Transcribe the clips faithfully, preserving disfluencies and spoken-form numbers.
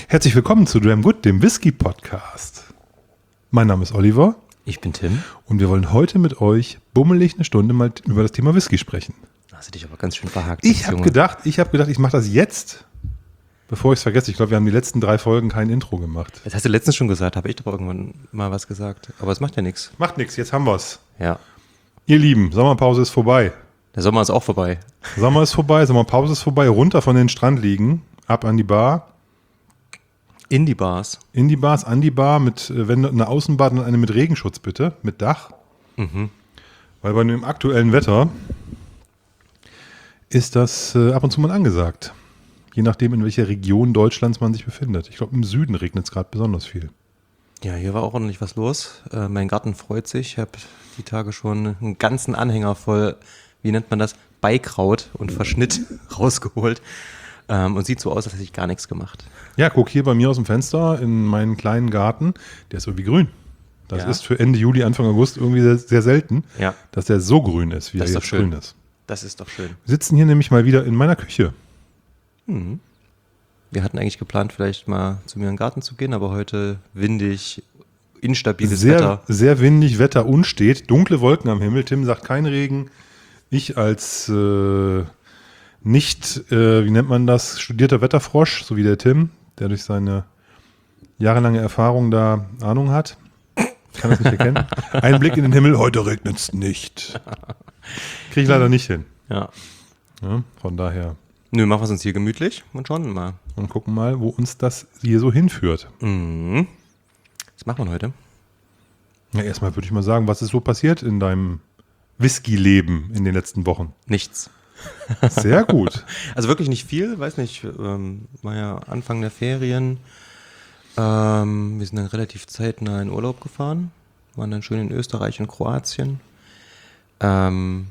Herzlich willkommen zu Dram Good, dem Whisky-Podcast. Mein Name ist Oliver. Ich bin Tim. Und wir wollen heute mit euch bummelig eine Stunde mal über das Thema Whisky sprechen. Hast du dich aber ganz schön verhakt. Ich habe gedacht, ich habe gedacht, ich mache das jetzt, bevor ich es vergesse. Ich glaube, wir haben die letzten drei Folgen kein Intro gemacht. Das hast du letztens schon gesagt, habe ich doch irgendwann mal was gesagt. Aber es macht ja nichts. Macht nichts, jetzt haben wir es. Ja. Ihr Lieben, Sommerpause ist vorbei. Der Sommer ist auch vorbei. Sommer ist vorbei, Sommerpause ist vorbei. Runter von den Strandliegen, ab an die Bar. In die Bars. In die Bars, an die Bar, mit, wenn eine Außenbad und eine mit Regenschutz bitte, mit Dach. Mhm. Weil bei dem aktuellen Wetter ist das äh, ab und zu mal angesagt. Je nachdem, in welcher Region Deutschlands man sich befindet. Ich glaube, im Süden regnet es gerade besonders viel. Ja, hier war auch ordentlich was los. Äh, mein Garten freut sich. Ich habe die Tage schon einen ganzen Anhänger voll, wie nennt man das, Beikraut und Verschnitt rausgeholt. Ähm, und sieht so aus, als hätte ich gar nichts gemacht. Ja, guck hier bei mir aus dem Fenster in meinen kleinen Garten. Der ist irgendwie grün. Das Ja. ist für Ende Juli, Anfang August irgendwie sehr, sehr selten, Ja. dass der so grün ist, wie Das er ist jetzt doch schön. grün ist. Das ist doch schön. Wir sitzen hier nämlich mal wieder in meiner Küche. Mhm. Wir hatten eigentlich geplant, vielleicht mal zu mir in den Garten zu gehen, aber heute windig, instabiles Sehr, Wetter. sehr windig, Wetter unstet, dunkle Wolken am Himmel. Tim sagt kein Regen. Ich als äh, nicht, äh, wie nennt man das, studierter Wetterfrosch, so wie der Tim, der durch seine jahrelange Erfahrung da Ahnung hat. Ich kann das nicht erkennen. Ein Blick in den Himmel, heute regnet es nicht. Kriege ich leider nicht hin. Ja. Ja, von daher. Nö, machen wir es uns hier gemütlich und schauen mal. Und gucken mal, wo uns das hier so hinführt. Mhm. Was machen wir heute? Ja, erstmal würde ich mal sagen, was ist so passiert in deinem Whisky-Leben in den letzten Wochen? Nichts. Sehr gut. Also wirklich nicht viel, weiß nicht, ähm, war ja Anfang der Ferien. Ähm, wir sind dann relativ zeitnah in Urlaub gefahren, waren dann schön in Österreich und Kroatien. Ähm,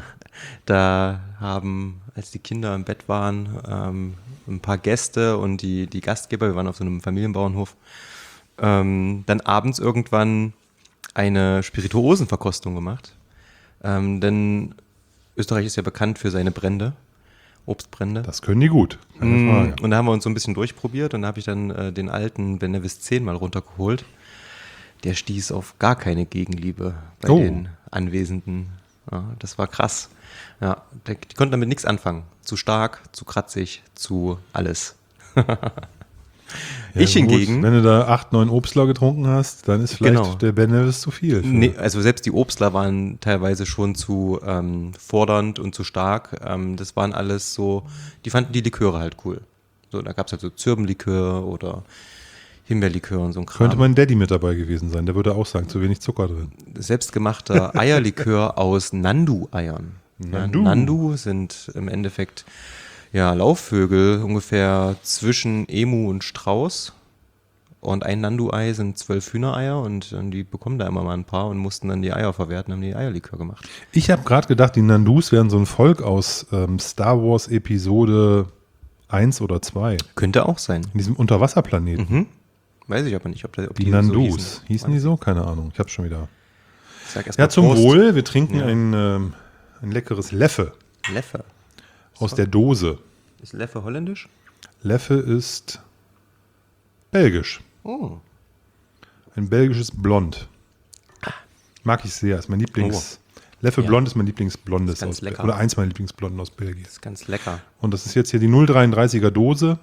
da haben, als die Kinder im Bett waren, ähm, ein paar Gäste und die, die Gastgeber, wir waren auf so einem Familienbauernhof, ähm, dann abends irgendwann eine Spirituosenverkostung gemacht. Ähm, denn Österreich ist ja bekannt für seine Brände, Obstbrände. Das können die gut, keine Frage. Und da haben wir uns so ein bisschen durchprobiert und da habe ich dann äh, den alten Bennevis zehn mal runtergeholt. Der stieß auf gar keine Gegenliebe bei Oh. den Anwesenden. Ja, das war krass. Ja, die, die konnten damit nichts anfangen. Zu stark, zu kratzig, zu alles. Ja, ich gut, hingegen... wenn du da acht, neun Obstler getrunken hast, dann ist vielleicht Genau. der Bennevis zu viel. Für- Nee, also selbst die Obstler waren teilweise schon zu ähm, fordernd und zu stark. Ähm, das waren alles so, die fanden die Liköre halt cool. So, da gab es halt so Zirbenlikör oder Himbeerlikör und so ein Kram. Könnte mein Daddy mit dabei gewesen sein, der würde auch sagen, zu wenig Zucker drin. Selbstgemachter Eierlikör aus Nandu-Eiern. Nandu. Ja, Nandu sind im Endeffekt ja, Laufvögel, ungefähr zwischen Emu und Strauß. Und ein Nandu-Ei sind zwölf Hühnereier und, und die bekommen da immer mal ein paar und mussten dann die Eier verwerten, haben die Eierlikör gemacht. Ich habe gerade gedacht, die Nandus wären so ein Volk aus ähm, Star Wars Episode eins oder zwei. Könnte auch sein. In diesem Unterwasserplaneten. Mhm. Weiß ich aber nicht, ob, da, ob Die, die Nandus. so hießen. hießen die so? Keine Ahnung. Ich habe schon wieder. Ich sag erst mal Ja, zum Prost. Wohl. Wir trinken Ja. ein, ähm, ein leckeres Leffe Leffe. aus der Dose. Ist Leffe holländisch? Leffe ist belgisch. Oh. Ein belgisches Blond. Mag ich sehr. Ist mein Lieblings. Leffe Ja. Blond ist mein Lieblingsblondes Ist ganz aus lecker. Oder eins meiner Lieblingsblonden aus Belgien. Ist ganz lecker. Und das ist jetzt hier die null Komma dreiunddreißiger Dose.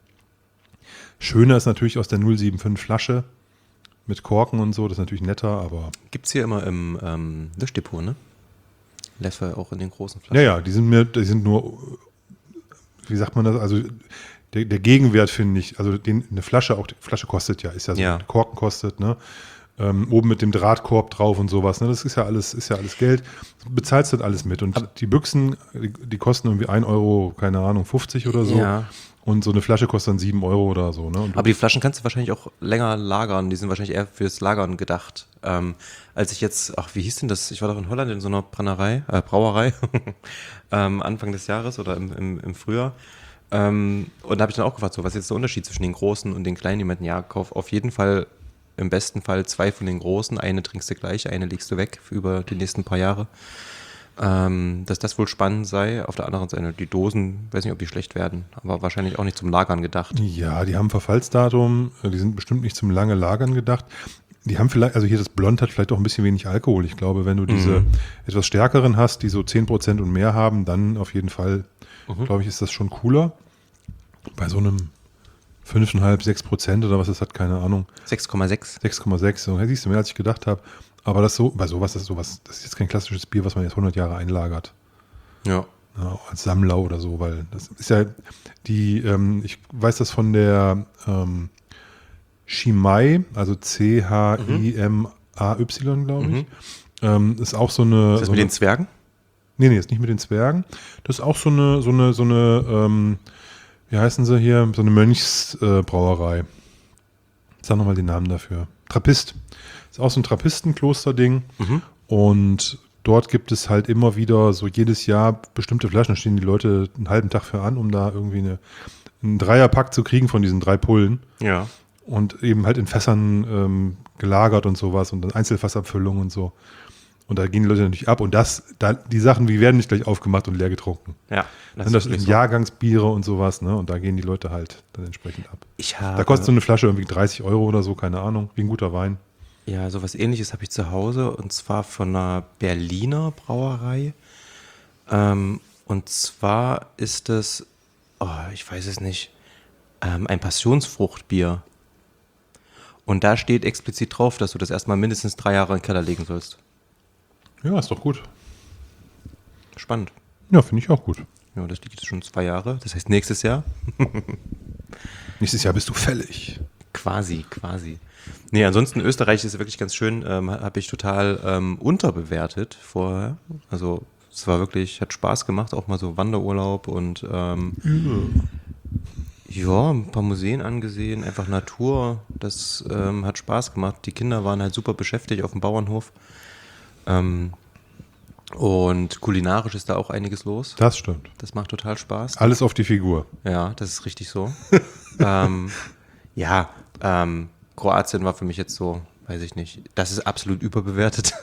Schöner ist natürlich aus der null Komma fünfundsiebzig Flasche mit Korken und so. Das ist natürlich netter, aber. Gibt es hier immer im ähm, Wischdepot, ne? Leffe auch in den großen Flaschen. Ja, ja, die sind mir, die sind nur, wie sagt man das? Also der, der Gegenwert finde ich, also den, eine Flasche, auch die Flasche kostet ja, ist ja so, Ja. Korken kostet, ne? Ähm, oben mit dem Drahtkorb drauf und sowas, ne? Das ist ja alles, ist ja alles Geld. Du bezahlst das alles mit. Und die Büchsen, die, die kosten irgendwie ein Euro, keine Ahnung, fünfzig oder so. Ja. Und so eine Flasche kostet dann sieben Euro oder so, ne? Und du, Aber die Flaschen kannst du wahrscheinlich auch länger lagern. Die sind wahrscheinlich eher fürs Lagern gedacht. Ähm, als ich jetzt, ach, wie hieß denn das? Ich war doch in Holland in so einer Brennerei, äh, Brauerei, ähm, Anfang des Jahres oder im, im, im Frühjahr. Ähm, und da habe ich dann auch gefragt, so, was ist jetzt der Unterschied zwischen den großen und den kleinen? Die meinten, ja, kauf auf jeden Fall, im besten Fall zwei von den großen. Eine trinkst du gleich, eine legst du weg für über die nächsten paar Jahre. ähm, dass das wohl spannend sei. Auf der anderen Seite, die Dosen, weiß nicht, ob die schlecht werden, aber wahrscheinlich auch nicht zum Lagern gedacht. Ja, die haben Verfallsdatum, die sind bestimmt nicht zum lange Lagern gedacht. Die haben vielleicht, also hier das Blond hat vielleicht auch ein bisschen wenig Alkohol. Ich glaube, wenn du diese Mhm. etwas stärkeren hast, die so zehn Prozent und mehr haben, dann auf jeden Fall, Mhm. glaube ich, ist das schon cooler. Bei so einem fünf Komma fünf, sechs Prozent oder was das hat, keine Ahnung. sechs Komma sechs. sechs Komma sechs, so, siehst du, mehr als ich gedacht habe. Aber das so, bei sowas ist sowas, das ist jetzt kein klassisches Bier, was man jetzt hundert Jahre einlagert. Ja. Ja, als Sammler oder so, weil das ist ja die, ähm, ich weiß das von der ähm, Chimay, also C H I M A Y, glaube ich. Mhm. Ähm, ist auch so eine. Ist das so mit eine den Zwergen? nee, nee, ist nicht mit den Zwergen. Das ist auch so eine, so eine, so eine, ähm, wie heißen sie hier? So eine Mönchsbrauerei. Äh, Sag nochmal den Namen dafür. Trappist. Ist auch so ein Trappistenkloster-Ding. Mhm. Und dort gibt es halt immer wieder so jedes Jahr bestimmte Flaschen. Da stehen die Leute einen halben Tag für an, um da irgendwie eine, einen Dreierpack zu kriegen von diesen drei Pullen. Ja. Und eben halt in Fässern ähm, gelagert und sowas und dann Einzelfassabfüllung und so. Und da gehen die Leute natürlich ab. Und das, da, die Sachen, die werden nicht gleich aufgemacht und leer getrunken. Ja. Das, das wirklich sind so. Jahrgangsbiere und sowas, ne? Und da gehen die Leute halt dann entsprechend ab. Ich habe, Da kostet so eine Flasche irgendwie dreißig Euro oder so, keine Ahnung, wie ein guter Wein. ja, sowas ähnliches habe ich zu Hause und zwar von einer Berliner Brauerei. Ähm, und zwar ist es, oh, ich weiß es nicht, ähm, ein Passionsfruchtbier. Und da steht explizit drauf, dass du das erstmal mindestens drei Jahre in den Keller legen sollst. Ja, ist doch gut. Spannend. Ja, finde ich auch gut. Ja, das liegt jetzt schon zwei Jahre. Das heißt nächstes Jahr. Nächstes Jahr bist du fällig. Quasi, quasi. Nee, ansonsten Österreich ist wirklich ganz schön, ähm, habe ich total ähm, unterbewertet vorher. Also es war wirklich, hat Spaß gemacht, auch mal so Wanderurlaub und ähm, ja, ein paar Museen angesehen, einfach Natur, das ähm, hat Spaß gemacht. Die Kinder waren halt super beschäftigt auf dem Bauernhof. Ähm, und kulinarisch ist da auch einiges los. Das stimmt. Das macht total Spaß. Alles auf die Figur. Ja, das ist richtig so. ähm, ja, ähm, Kroatien war für mich jetzt so, weiß ich nicht, das ist absolut überbewertet.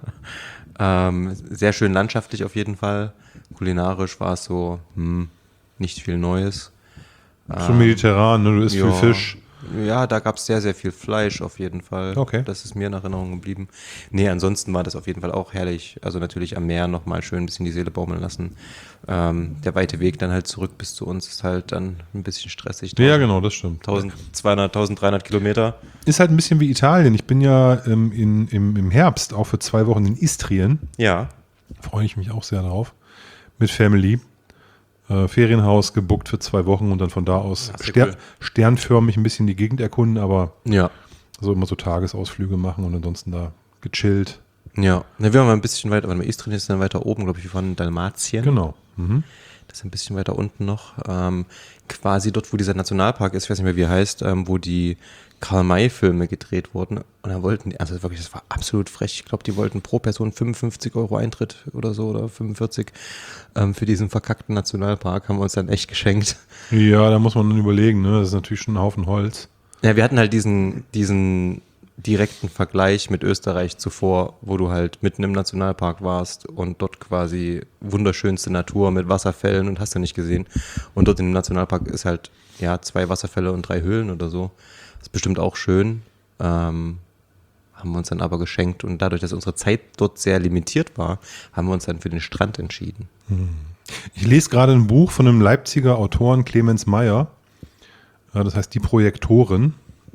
ähm, sehr schön landschaftlich auf jeden Fall. Kulinarisch war es so, hm, nicht viel Neues. So mediterran, ne? Du isst Ja. viel Fisch. Ja, da gab es sehr, sehr viel Fleisch auf jeden Fall. Okay. Das ist mir in Erinnerung geblieben. Nee, ansonsten war das auf jeden Fall auch herrlich. Also natürlich am Meer nochmal schön ein bisschen die Seele baumeln lassen. Ähm, der weite Weg dann halt zurück bis zu uns ist halt dann ein bisschen stressig. Ja, genau, das stimmt. eintausendzweihundert, eintausenddreihundert Kilometer. Ist halt ein bisschen wie Italien. Ich bin ja ähm, in, im, im Herbst auch für zwei Wochen in Istrien. Ja. Freue ich mich auch sehr drauf. Mit Family. Äh, Ferienhaus gebuckt für zwei Wochen und dann von da aus Ach, sehr ster cool. sternförmig ein bisschen die Gegend erkunden, aber Ja. so immer so Tagesausflüge machen und ansonsten da gechillt. Ja. Na, wir waren mal ein bisschen weiter, weil Istrien ist dann weiter oben, glaube ich, wir waren in Dalmatien. Genau. Mhm. Das ist ein bisschen weiter unten noch. Ähm, quasi dort, wo dieser Nationalpark ist, ich weiß nicht mehr, wie er heißt, ähm, wo die Karl-May-Filme gedreht wurden. Und da wollten die, also wirklich, das war absolut frech. Ich glaube, die wollten pro Person fünfundfünfzig Euro Eintritt oder so oder fünfundvierzig ähm, für diesen verkackten Nationalpark. Haben wir uns dann echt geschenkt. Ja, da muss man dann überlegen, ne? Das ist natürlich schon ein Haufen Holz. Ja, wir hatten halt diesen, diesen direkten Vergleich mit Österreich zuvor, wo du halt mitten im Nationalpark warst und dort quasi wunderschönste Natur mit Wasserfällen und hast du nicht gesehen. Und dort im Nationalpark ist halt, ja, zwei Wasserfälle und drei Höhlen oder so. Das ist bestimmt auch schön. Ähm, haben wir uns dann aber geschenkt und dadurch, dass unsere Zeit dort sehr limitiert war, haben wir uns dann für den Strand entschieden. Ich lese gerade ein Buch von einem Leipziger Autoren Clemens Meyer. Ja, das heißt Die Projektoren.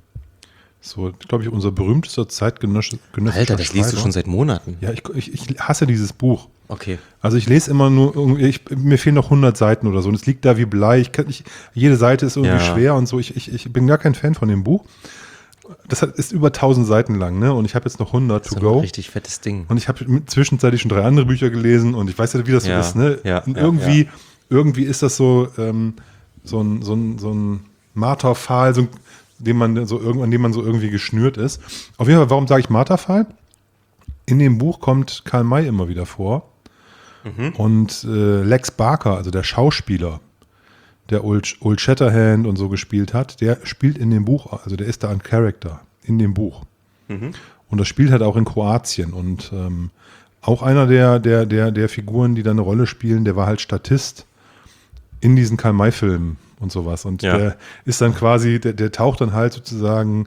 So, glaube ich, unser berühmtester zeitgenössischer Alter, das liest du Schreiber. schon seit Monaten. Ja, ich, ich, ich hasse dieses Buch. Okay. Also ich lese immer nur, irgendwie- ich, mir fehlen noch hundert Seiten oder so und es liegt da wie Blei. Ich kann nicht, jede Seite ist irgendwie Ja. schwer und so. Ich, ich, ich bin gar kein Fan von dem Buch. Das hat, ist über tausend Seiten lang, ne? Und ich habe jetzt noch hundert Das to ist aber go. ein richtig fettes Ding. Und ich habe zwischenzeitlich schon drei andere Bücher gelesen und ich weiß ja, wie das Ja, so ist, ne? ja, und ja, irgendwie, ja. irgendwie ist das so, ähm, so ein, so ein, so ein Marterpfahl, so ein, den man so irgendwann, an dem man so irgendwie geschnürt ist. Auf jeden Fall, warum sage ich Marterpfahl? In dem Buch kommt Karl May immer wieder vor. Mhm. Und äh, Lex Barker, also der Schauspieler, der Old, Old Shatterhand und so gespielt hat, der spielt in dem Buch, also der ist da ein Charakter in dem Buch. Mhm. Und das spielt halt auch in Kroatien. Und ähm, auch einer der, der, der, der Figuren, die da eine Rolle spielen, der war halt Statist in diesen Karl-May-Filmen und sowas. Und Ja. der ist dann quasi, der, der taucht dann halt sozusagen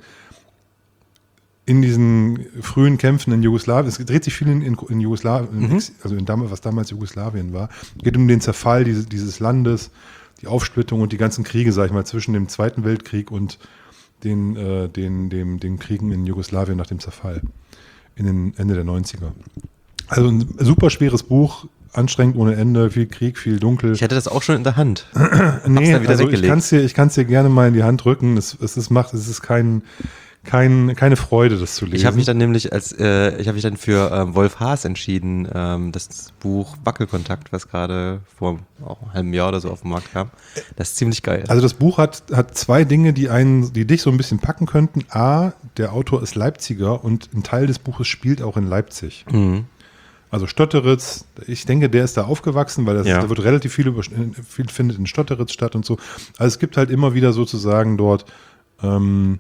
in diesen frühen Kämpfen in Jugoslawien, es dreht sich viel in, in, in Jugoslawien, Mhm. also in damals, was damals Jugoslawien war, geht um den Zerfall dieses, dieses Landes, die Aufsplittung und die ganzen Kriege, sag ich mal, zwischen dem Zweiten Weltkrieg und den, äh, den, dem, den Kriegen in Jugoslawien nach dem Zerfall in den Ende der neunziger. Also ein super schweres Buch, anstrengend ohne Ende, viel Krieg, viel Dunkel. Ich hätte das auch schon in der Hand. Nee, dann wieder also ich weggelegt. kann es dir, ich kann's dir gerne mal in die Hand drücken. Es, es, ist, macht, es ist kein, kein, keine Freude, das zu lesen. Ich habe mich dann nämlich als, äh, ich habe mich dann für ähm, Wolf Haas entschieden, ähm, das Buch Wackelkontakt, was gerade vor auch einem halben Jahr oder so auf den Markt kam. Das ist ziemlich geil. Also das Buch hat, hat zwei Dinge, die einen, die dich so ein bisschen packen könnten. A, der Autor ist Leipziger und ein Teil des Buches spielt auch in Leipzig. Mhm. Also Stotteritz, ich denke, der ist da aufgewachsen, weil das, Ja. da wird relativ viel, über, viel findet in Stotteritz statt und so. Also es gibt halt immer wieder sozusagen dort ähm,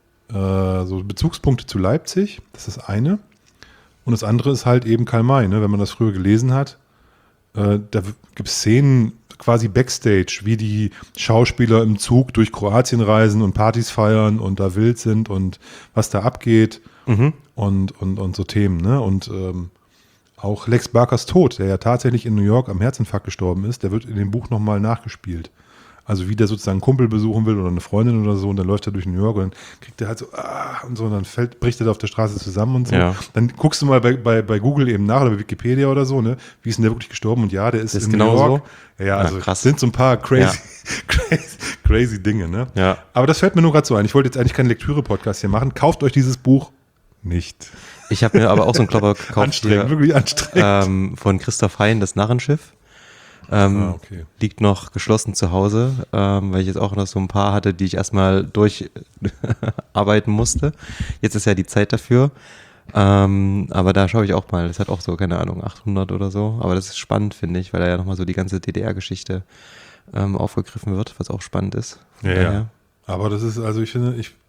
äh, so Bezugspunkte zu Leipzig. Das ist das eine. Und das andere ist halt eben Karl May, ne? Wenn man das früher gelesen hat. Äh, da gibt es Szenen quasi Backstage, wie die Schauspieler im Zug durch Kroatien reisen und Partys feiern und da wild sind und was da abgeht Mhm. und, und, und so Themen. Ne? Und ähm, auch Lex Barkers Tod, der ja tatsächlich in New York am Herzinfarkt gestorben ist, der wird in dem Buch nochmal nachgespielt. Also wie der sozusagen einen Kumpel besuchen will oder eine Freundin oder so und dann läuft er durch New York und dann kriegt er halt so, ah, und so und dann fällt, bricht er da auf der Straße zusammen und so. Ja. Dann guckst du mal bei, bei, bei Google eben nach oder bei Wikipedia oder so, ne, wie ist denn der wirklich gestorben und ja, der ist, Das ist in genau New York. so? Ja, ja, Ja, also krass. sind so ein paar crazy, crazy, crazy Dinge, ne? Ja. Aber das fällt mir nur gerade so ein. Ich wollte jetzt eigentlich keinen Lektüre-Podcast hier machen. Kauft euch dieses Buch nicht. Ich habe mir aber auch so einen Klopper gekauft Anstrengend, hier, wirklich anstrengend. ähm, von Christoph Hein, das Narrenschiff. Ähm, Ah, okay. Liegt noch geschlossen zu Hause, ähm, weil ich jetzt auch noch so ein paar hatte, die ich erstmal durcharbeiten musste. Jetzt ist ja die Zeit dafür. Ähm, aber da schaue ich auch mal. Das hat auch so, keine Ahnung, achthundert oder so. Aber das ist spannend, finde ich, weil da ja nochmal so die ganze D D R-Geschichte ähm, aufgegriffen wird, was auch spannend ist. Von Ja, daher. ja. Aber das ist, also ich finde, ich,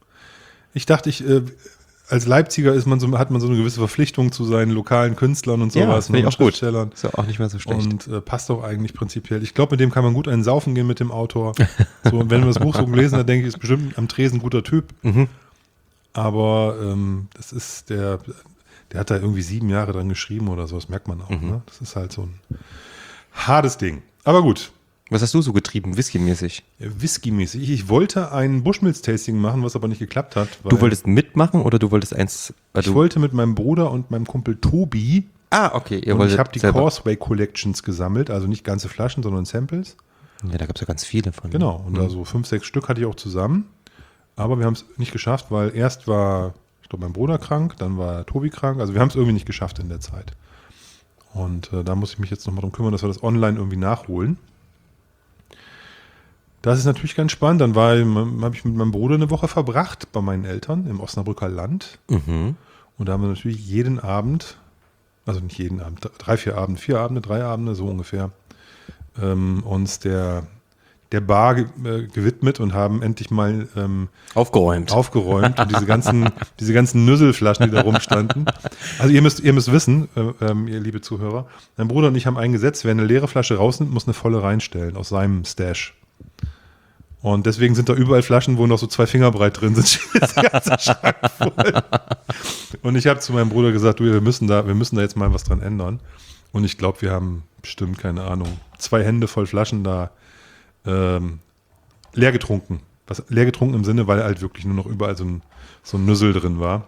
ich dachte, ich, äh, als Leipziger ist man so, hat man so eine gewisse Verpflichtung zu seinen lokalen Künstlern und Ja, sowas, finde ich und auch gut. Schriftstellern. Ist ja auch nicht mehr so schlecht. Und äh, passt doch eigentlich prinzipiell. Ich glaube, mit dem kann man gut einen saufen gehen mit dem Autor. So, und wenn man das Buch so gelesen hat, denke ich, ist bestimmt am Tresen ein guter Typ. Mhm. Aber ähm, das ist der, der hat da irgendwie sieben Jahre dran geschrieben oder so, das merkt man auch. Mhm. Ne? Das ist halt so ein hartes Ding. Aber gut. Was hast du so getrieben, Whisky-mäßig? Whisky-mäßig. Ich wollte ein Bushmills-Tasting machen, was aber nicht geklappt hat. Du weil wolltest mitmachen oder du wolltest eins? Weil Ich du, wollte mit meinem Bruder und meinem Kumpel Tobi ah, okay. Ihr und wolltet ich habe die selber. Causeway Collections gesammelt, also nicht ganze Flaschen, sondern Samples. Ja, da gab es ja ganz viele von. Genau, und da so fünf, sechs Stück hatte ich auch zusammen. Aber wir haben es nicht geschafft, weil erst war, ich glaube, mein Bruder krank, dann war Tobi krank. Also wir haben es irgendwie nicht geschafft in der Zeit. Und äh, da muss ich mich jetzt nochmal drum kümmern, dass wir das online irgendwie nachholen. Das ist natürlich ganz spannend. Dann war, habe ich mit meinem Bruder eine Woche verbracht bei meinen Eltern im Osnabrücker Land. Mhm. Und da haben wir natürlich jeden Abend, also nicht jeden Abend, drei, vier Abende, vier Abende, drei Abende, so ungefähr, ähm, uns der, der Bar ge äh, gewidmet und haben endlich mal ähm, Aufgeräumt. aufgeräumt und diese ganzen, diese ganzen Nüsselflaschen, die da rumstanden. Also ihr müsst, ihr müsst wissen, äh, ähm, ihr liebe Zuhörer, mein Bruder und ich haben ein Gesetz, wer eine leere Flasche rausnimmt, muss eine volle reinstellen aus seinem Stash. Und deswegen sind da überall Flaschen, wo noch so zwei Finger breit drin sind. Der ganze Schrank voll. Und ich habe zu meinem Bruder gesagt, du, wir müssen da, wir müssen da jetzt mal was dran ändern. Und ich glaube, wir haben bestimmt, keine Ahnung, zwei Hände voll Flaschen da ähm, leer getrunken. Was, leer getrunken im Sinne, weil halt wirklich nur noch überall so ein, so ein Nüssel drin war.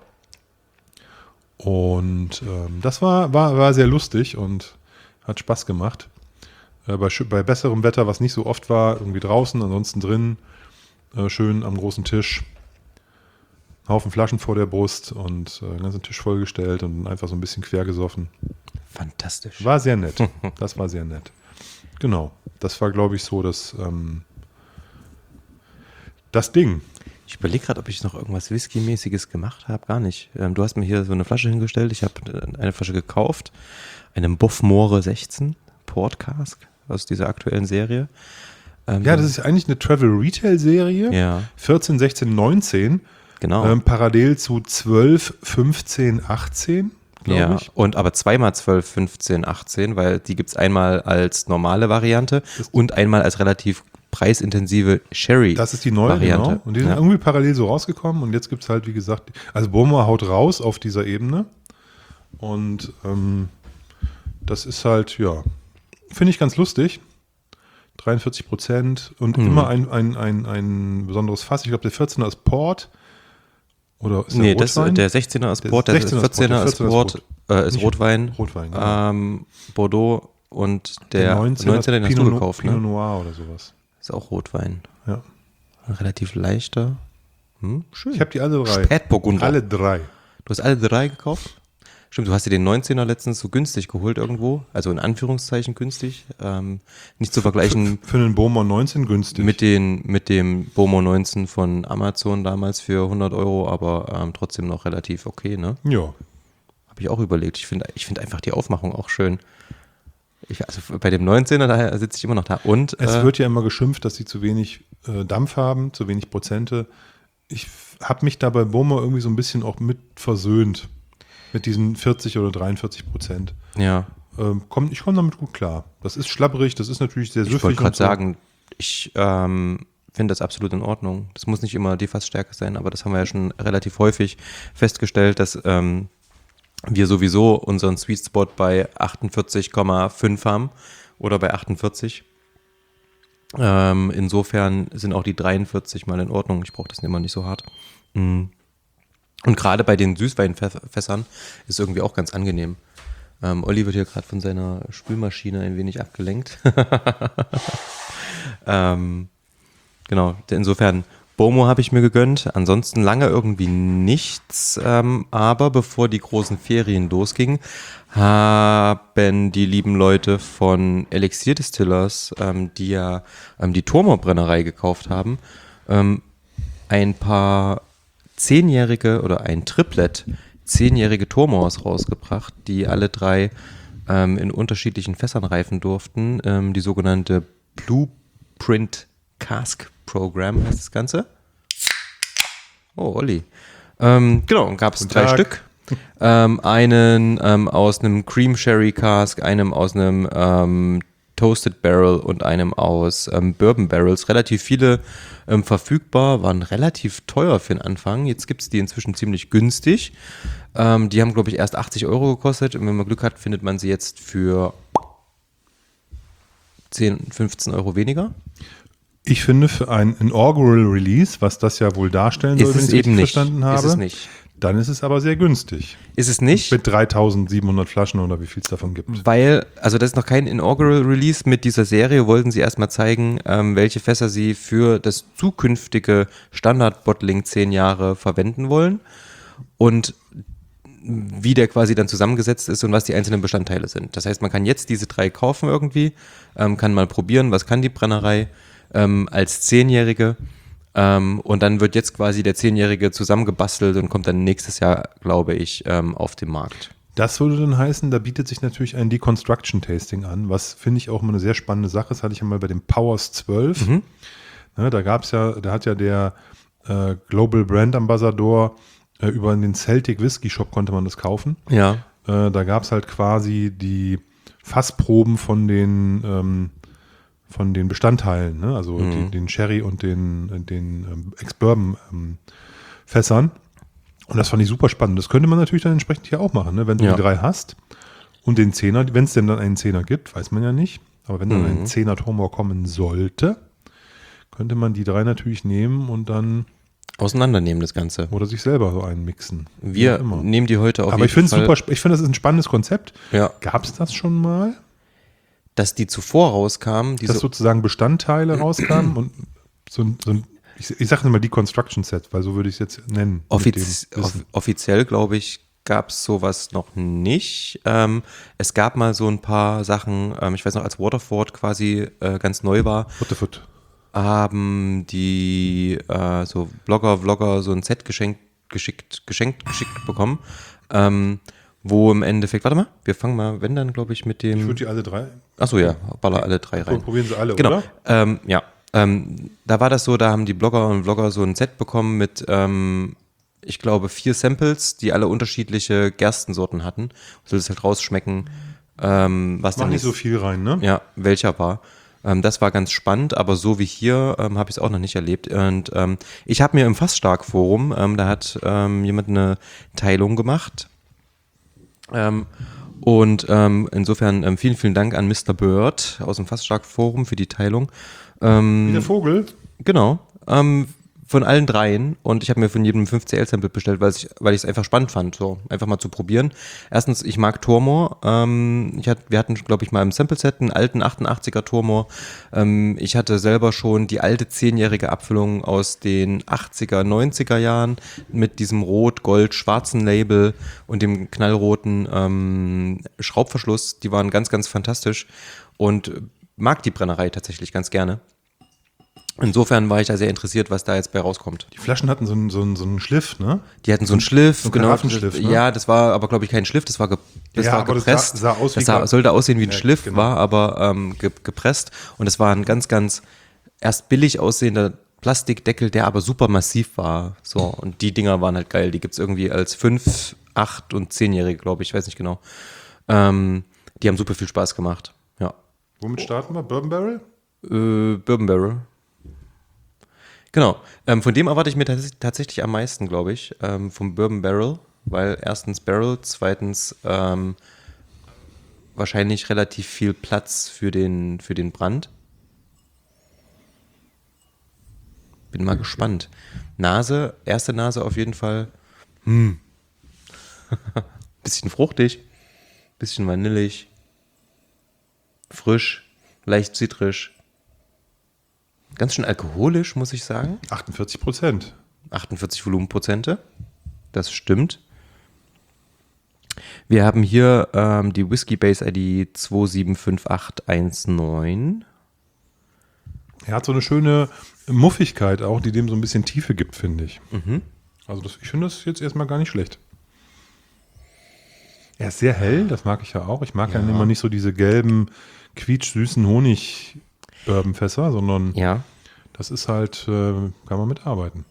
Und ähm, das war, war, war sehr lustig und hat Spaß gemacht. Äh, bei, bei besserem Wetter, was nicht so oft war, irgendwie draußen, ansonsten drin, äh, schön am großen Tisch, Haufen Flaschen vor der Brust und äh, den ganzen Tisch vollgestellt und einfach so ein bisschen quer gesoffen. Fantastisch. War sehr nett. Das war sehr nett. Genau. Das war, glaube ich, so das, ähm, das Ding. Ich überlege gerade, ob ich noch irgendwas Whisky-mäßiges gemacht habe. Gar nicht. Ähm, du hast mir hier so eine Flasche hingestellt. Ich habe eine Flasche gekauft. Einen Buffmore sechzehn Port Cask aus dieser aktuellen Serie. Ähm, Ja, das ist eigentlich eine Travel-Retail-Serie. Ja, vierzehn, sechzehn, neunzehn. genau. Ähm, parallel zu zwölf, fünfzehn, achtzehn. glaube Ja, ich. und aber zweimal zwölf, fünfzehn, achtzehn, weil die gibt es einmal als normale Variante Das- und einmal als relativ preisintensive Sherry-Variante. Das ist die neue, genau. Und die sind ja. irgendwie parallel so rausgekommen und jetzt gibt es halt, wie gesagt, also Bowmore haut raus auf dieser Ebene und ähm, das ist halt, ja, finde ich ganz lustig. dreiundvierzig Prozent und Mhm. immer ein, ein, ein, ein besonderes Fass. Ich glaube, der vierzehner ist Port. Oder ist der Nee, das, Rotwein? der sechzehner ist Der Port, der sechzehner ist Port, vierzehner der ist vierzehner ist Port, äh, ist Nicht- Rotwein, Rotwein, genau. ähm, Bordeaux und der, neunzehner neunzehner, den hast Pinot, du No- gekauft, Pinot ne? Noir oder sowas. Ist auch Rotwein. Ja. Ein relativ leichter. Hm, schön. Ich habe die alle drei. Spätburgunder. Alle drei. Du hast alle drei gekauft? Stimmt, du hast dir den neunzehner letztens so günstig geholt irgendwo. Also in Anführungszeichen günstig. Ähm, nicht zu vergleichen Für einen Bowmore neunzehn günstig. mit, den, mit dem Bowmore neunzehn von Amazon damals für hundert Euro, aber ähm, trotzdem noch relativ okay, ne? Ja. Habe ich auch überlegt. Ich finde ich find einfach die Aufmachung auch schön. Ich, also bei dem neunzehner, da sitze ich immer noch da. Und Es äh, wird ja immer geschimpft, dass sie zu wenig äh, Dampf haben, zu wenig Prozente. Ich habe mich da bei Bowmore irgendwie so ein bisschen auch mit versöhnt. Mit diesen vierzig oder dreiundvierzig Prozent. ja, Ähm, komm, ich komme damit gut klar. Das ist schlabberig, das ist natürlich sehr ich süffig. wollte gerade und so. sagen, ich ähm, finde das absolut in Ordnung. Das muss nicht immer die Fassstärke sein, aber das haben wir ja schon relativ häufig festgestellt, dass ähm, wir sowieso unseren Sweet Spot bei achtundvierzig Komma fünf haben oder bei achtundvierzig. Ähm, insofern sind auch die dreiundvierzig mal in Ordnung. Ich brauche das immer nicht so hart. Mm. Und gerade bei den Süßweinfässern ist es irgendwie auch ganz angenehm. Ähm, Olli wird hier gerade von seiner Spülmaschine ein wenig abgelenkt. ähm, genau, insofern, Bowmore habe ich mir gegönnt. Ansonsten lange irgendwie nichts. Ähm, aber bevor die großen Ferien losgingen, haben die lieben Leute von Elixier Distillers, ähm, die ja ähm, die Thurmer Brennerei gekauft haben, ähm, ein paar zehnjährige oder ein Triplet zehnjährige Thurmors rausgebracht, die alle drei ähm, in unterschiedlichen Fässern reifen durften. Ähm, die sogenannte Blueprint Cask Program heißt das Ganze. Oh, Olli. Ähm, genau, und gab es Guten drei Tag. Stück. Ähm, einen ähm, aus einem Cream Sherry Cask, einem aus einem ähm, Toasted Barrel und einem aus ähm, Bourbon Barrels. Relativ viele ähm, verfügbar, waren relativ teuer für den Anfang. Jetzt gibt es die inzwischen ziemlich günstig. Ähm, die haben, glaube ich, erst achtzig Euro gekostet. Und wenn man Glück hat, findet man sie jetzt für zehn, fünfzehn Euro weniger. Ich finde, für ein Inaugural Release, was das ja wohl darstellen soll, Ist wenn es ich es eben richtig nicht. verstanden habe, Ist es nicht. dann ist es aber sehr günstig. Ist es nicht? Mit dreitausendsiebenhundert Flaschen oder wie viel es davon gibt. Weil, also das ist noch kein Inaugural Release mit dieser Serie, wollten sie erstmal zeigen, ähm, welche Fässer sie für das zukünftige Standard-Bottling zehn Jahre verwenden wollen und wie der quasi dann zusammengesetzt ist und was die einzelnen Bestandteile sind. Das heißt, man kann jetzt diese drei kaufen irgendwie, ähm, kann mal probieren, was kann die Brennerei ähm, als Zehnjährige. Ähm, und dann wird jetzt quasi der Zehnjährige zusammengebastelt und kommt dann nächstes Jahr, glaube ich, ähm, auf den Markt. Das würde dann heißen, da bietet sich natürlich ein Deconstruction Tasting an, was finde ich auch mal eine sehr spannende Sache. Das hatte ich ja mal bei dem Powers zwölf. Mhm. Ne, da gab es ja, da hat ja der äh, Global Brand Ambassador äh, über den Celtic Whisky Shop konnte man das kaufen. Ja. Äh, da gab es halt quasi die Fassproben von den ähm, von den Bestandteilen, ne? Also Mhm. die, den Sherry und den, den ähm, Ex-Bourbon-Fässern. Und das fand ich super spannend. Das könnte man natürlich dann entsprechend hier auch machen, ne? Wenn du Ja. die drei hast und den Zehner, wenn es denn dann einen Zehner gibt, weiß man ja nicht. Aber wenn dann Mhm. ein Zehner Thurmor kommen sollte, könnte man die drei natürlich nehmen und dann Auseinandernehmen das Ganze. oder sich selber so einen mixen. Wie Wir auch immer. nehmen die heute auf Aber ich jeden finde es Fall. super, sp- ich finde, das ist ein spannendes Konzept. Ja, Gab es das schon mal, dass die zuvor rauskamen, diese dass sozusagen Bestandteile rauskamen und so ein, so ein ich, ich sage mal Deconstruction Set, weil so würde ich es jetzt nennen. mit Offiz dem off Wissen. offiziell, glaube ich, gab es sowas noch nicht. Ähm, es gab mal so ein paar Sachen, ähm, ich weiß noch, als Waterford quasi äh, ganz neu war, What the foot? haben die äh, so Blogger, Vlogger so ein Set geschenkt, geschickt, geschenkt, geschickt bekommen, ähm, wo im Endeffekt, warte mal, wir fangen mal, wenn dann, glaube ich, mit Ich dem, würde die alle drei. achso ja, baller alle drei rein. Probieren sie alle, Genau, oder? ähm, ja. Ähm, da war das so, da haben die Blogger und Vlogger so ein Set bekommen mit ähm, ich glaube, vier Samples, die alle unterschiedliche Gerstensorten hatten. Du solltest halt rausschmecken, ähm, was Mach dann nicht jetzt, so viel rein, ne? ja, welcher war. Ähm, das war ganz spannend, aber so wie hier ähm, habe ich es auch noch nicht erlebt. Und ähm, ich habe mir im Fassstark-Forum, ähm, da hat ähm, jemand eine Teilung gemacht. Ähm, und ähm, insofern ähm, vielen, vielen Dank an Mister Bird aus dem Fassstark-Forum für die Teilung. Ähm, Wie der Vogel. Genau. Ähm, von allen dreien. Und ich habe mir von jedem fünf C L-Sample bestellt, weil ich weil ich es einfach spannend fand, so einfach mal zu probieren. Erstens, ich mag Tormor. Ähm, ich hatte, wir hatten, glaube ich, mal im Sample-Set einen alten achtundachtziger Tormor. Ähm, ich hatte selber schon die alte zehnjährige Abfüllung aus den achtziger, neunziger Jahren mit diesem rot-gold-schwarzen Label und dem knallroten ähm, Schraubverschluss. Die waren ganz, ganz fantastisch und mag die Brennerei tatsächlich ganz gerne. Insofern war ich da sehr interessiert, was da jetzt bei rauskommt. Die Flaschen hatten so einen, so einen, so einen Schliff, ne? Die hatten so einen Schliff, so einen genau. Karaffenschliff, das, ne? Ja, das war aber, glaube ich, kein Schliff, das war, ge, das Ja, war aber das gepresst. sah- sah aus wie das sah, Kar- sollte aussehen wie ein Ja, Schliff, genau. war aber ähm, ge, gepresst. Und es war ein ganz, ganz erst billig aussehender Plastikdeckel, der aber super massiv war. So, und die Dinger waren halt geil. Die gibt es irgendwie als fünf, acht und zehnjährige, glaube ich, ich weiß nicht genau. Ähm, die haben super viel Spaß gemacht. Ja. Womit starten wir? Bourbon Barrel? Äh, Bourbon Barrel. Genau. Ähm, von dem erwarte ich mir tats tatsächlich am meisten, glaube ich, ähm, vom Bourbon Barrel, weil erstens Barrel, zweitens ähm, wahrscheinlich relativ viel Platz für den, für den Brand. Bin mal gespannt. Nase, erste Nase auf jeden Fall. Hm. Bisschen fruchtig, bisschen vanillig, frisch, leicht zitrisch. Ganz schön alkoholisch, muss ich sagen. achtundvierzig Prozent. achtundvierzig Volumenprozente. Das stimmt. Wir haben hier ähm, die Whisky Base I D zwei sieben fünf acht eins neun. Er hat so eine schöne Muffigkeit auch, die dem so ein bisschen Tiefe gibt, finde ich. Also das, ich finde das jetzt erstmal gar nicht schlecht. Er ist sehr hell, das mag ich ja auch. Ich mag ja, Ja. immer nicht so diese gelben, quietschsüßen Honig-Bourbonfässer, sondern Ja. das ist halt, äh, kann man mitarbeiten.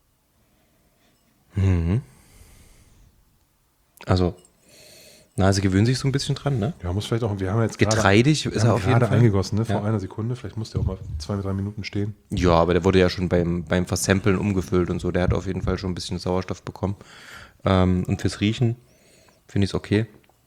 Also, Nase gewöhnt sich so ein bisschen dran, ne? Ja, muss vielleicht auch, wir haben jetzt gerade, Getreidig wir ist haben er auf jeden gerade Fall. eingegossen, ne, vor Ja. einer Sekunde. Vielleicht muss der auch mal zwei, drei Minuten stehen. Ja, aber der wurde ja schon beim, beim Versampeln umgefüllt und so. Der hat auf jeden Fall schon ein bisschen Sauerstoff bekommen. Ähm, und fürs Riechen finde ich es okay.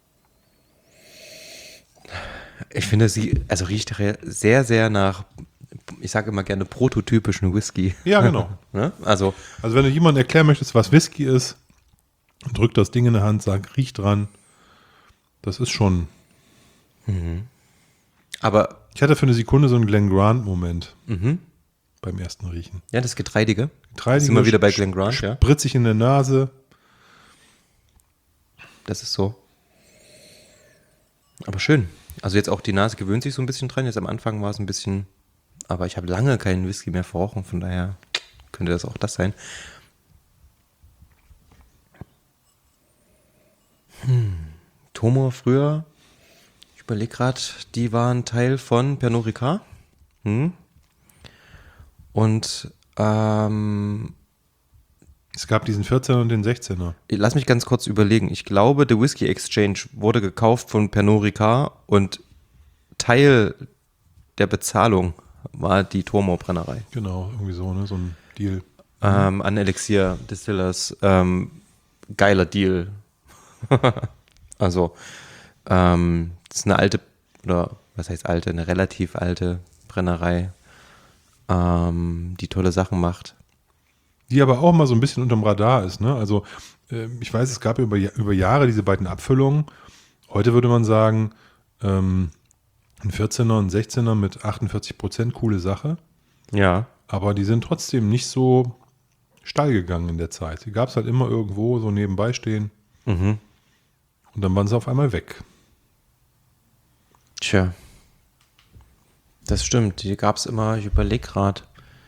Ich finde, sie, also riecht re- sehr, sehr nach, ich sage immer gerne, prototypischen Whisky. Ja, genau. Ne? Also, Also wenn du jemandem erklären möchtest, was Whisky ist, drück das Ding in der Hand, sag, riech dran. Das ist schon. aber Ich hatte für eine Sekunde so einen Glen Grant-Moment beim ersten Riechen. ja, das Getreidige. Getreidige, Sind wir wieder bei Glen sp- Grant, ja? Spritzig in der Nase. Das ist so. Aber schön. Also jetzt auch die Nase gewöhnt sich so ein bisschen dran. Jetzt am Anfang war es ein bisschen, aber ich habe lange keinen Whisky mehr verrochen, von daher könnte das auch das sein. Hm. Tomor früher, ich überlege gerade, die waren Teil von Pernod Ricard. Hm. Und ähm, Es gab diesen vierzehner und den sechzehner. lass mich ganz kurz überlegen. Ich glaube, The Whisky Exchange wurde gekauft von Pernod Ricard und Teil der Bezahlung war die Tormor-Brennerei. Genau, irgendwie so, ne? So ein Deal. Ähm, an Elixir Distillers. Ähm, geiler Deal. Also, ähm, das ist eine alte, oder was heißt alte, eine relativ alte Brennerei, ähm, die tolle Sachen macht. Die aber auch mal so ein bisschen unterm Radar ist, ne? Also, äh, ich weiß, es gab über, über Jahre diese beiden Abfüllungen. Heute würde man sagen, ähm, ein vierzehner und ein sechzehner mit achtundvierzig Prozent, coole Sache. Ja. Aber die sind trotzdem nicht so steil gegangen in der Zeit. Die gab es halt immer irgendwo so nebenbei stehen. Mhm. Und dann waren sie auf einmal weg. Tja. Das stimmt. Die gab es immer, ich überlege gerade,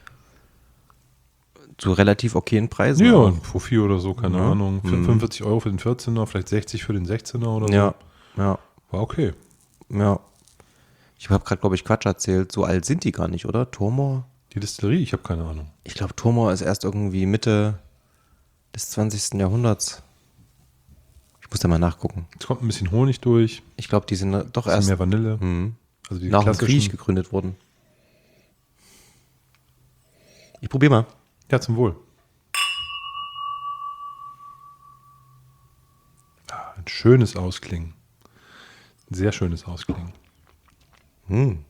zu relativ okayen Preisen. Ja, auch. ein Profi oder so, keine Ja. Ahnung. Mhm. fünfundvierzig Euro für den vierzehner, vielleicht sechzig für den sechzehner oder Ja, ja, so. War okay. ja. Ich habe gerade, glaube ich, Quatsch erzählt. So alt sind die gar nicht, oder? Tormor? Die Distillerie, ich habe keine Ahnung. Ich glaube, Tormor ist erst irgendwie Mitte, des zwanzigsten Jahrhunderts. Ich muss da mal nachgucken. Es kommt ein bisschen Honig durch, Ich glaube, die sind doch ein bisschen erst mehr Vanille. mhm. Also die nach dem klassischen. Krieg gegründet worden. Ich probiere mal. Ja, zum Wohl. Ah, ein schönes Ausklingen. Ein sehr schönes Ausklingen. Hm.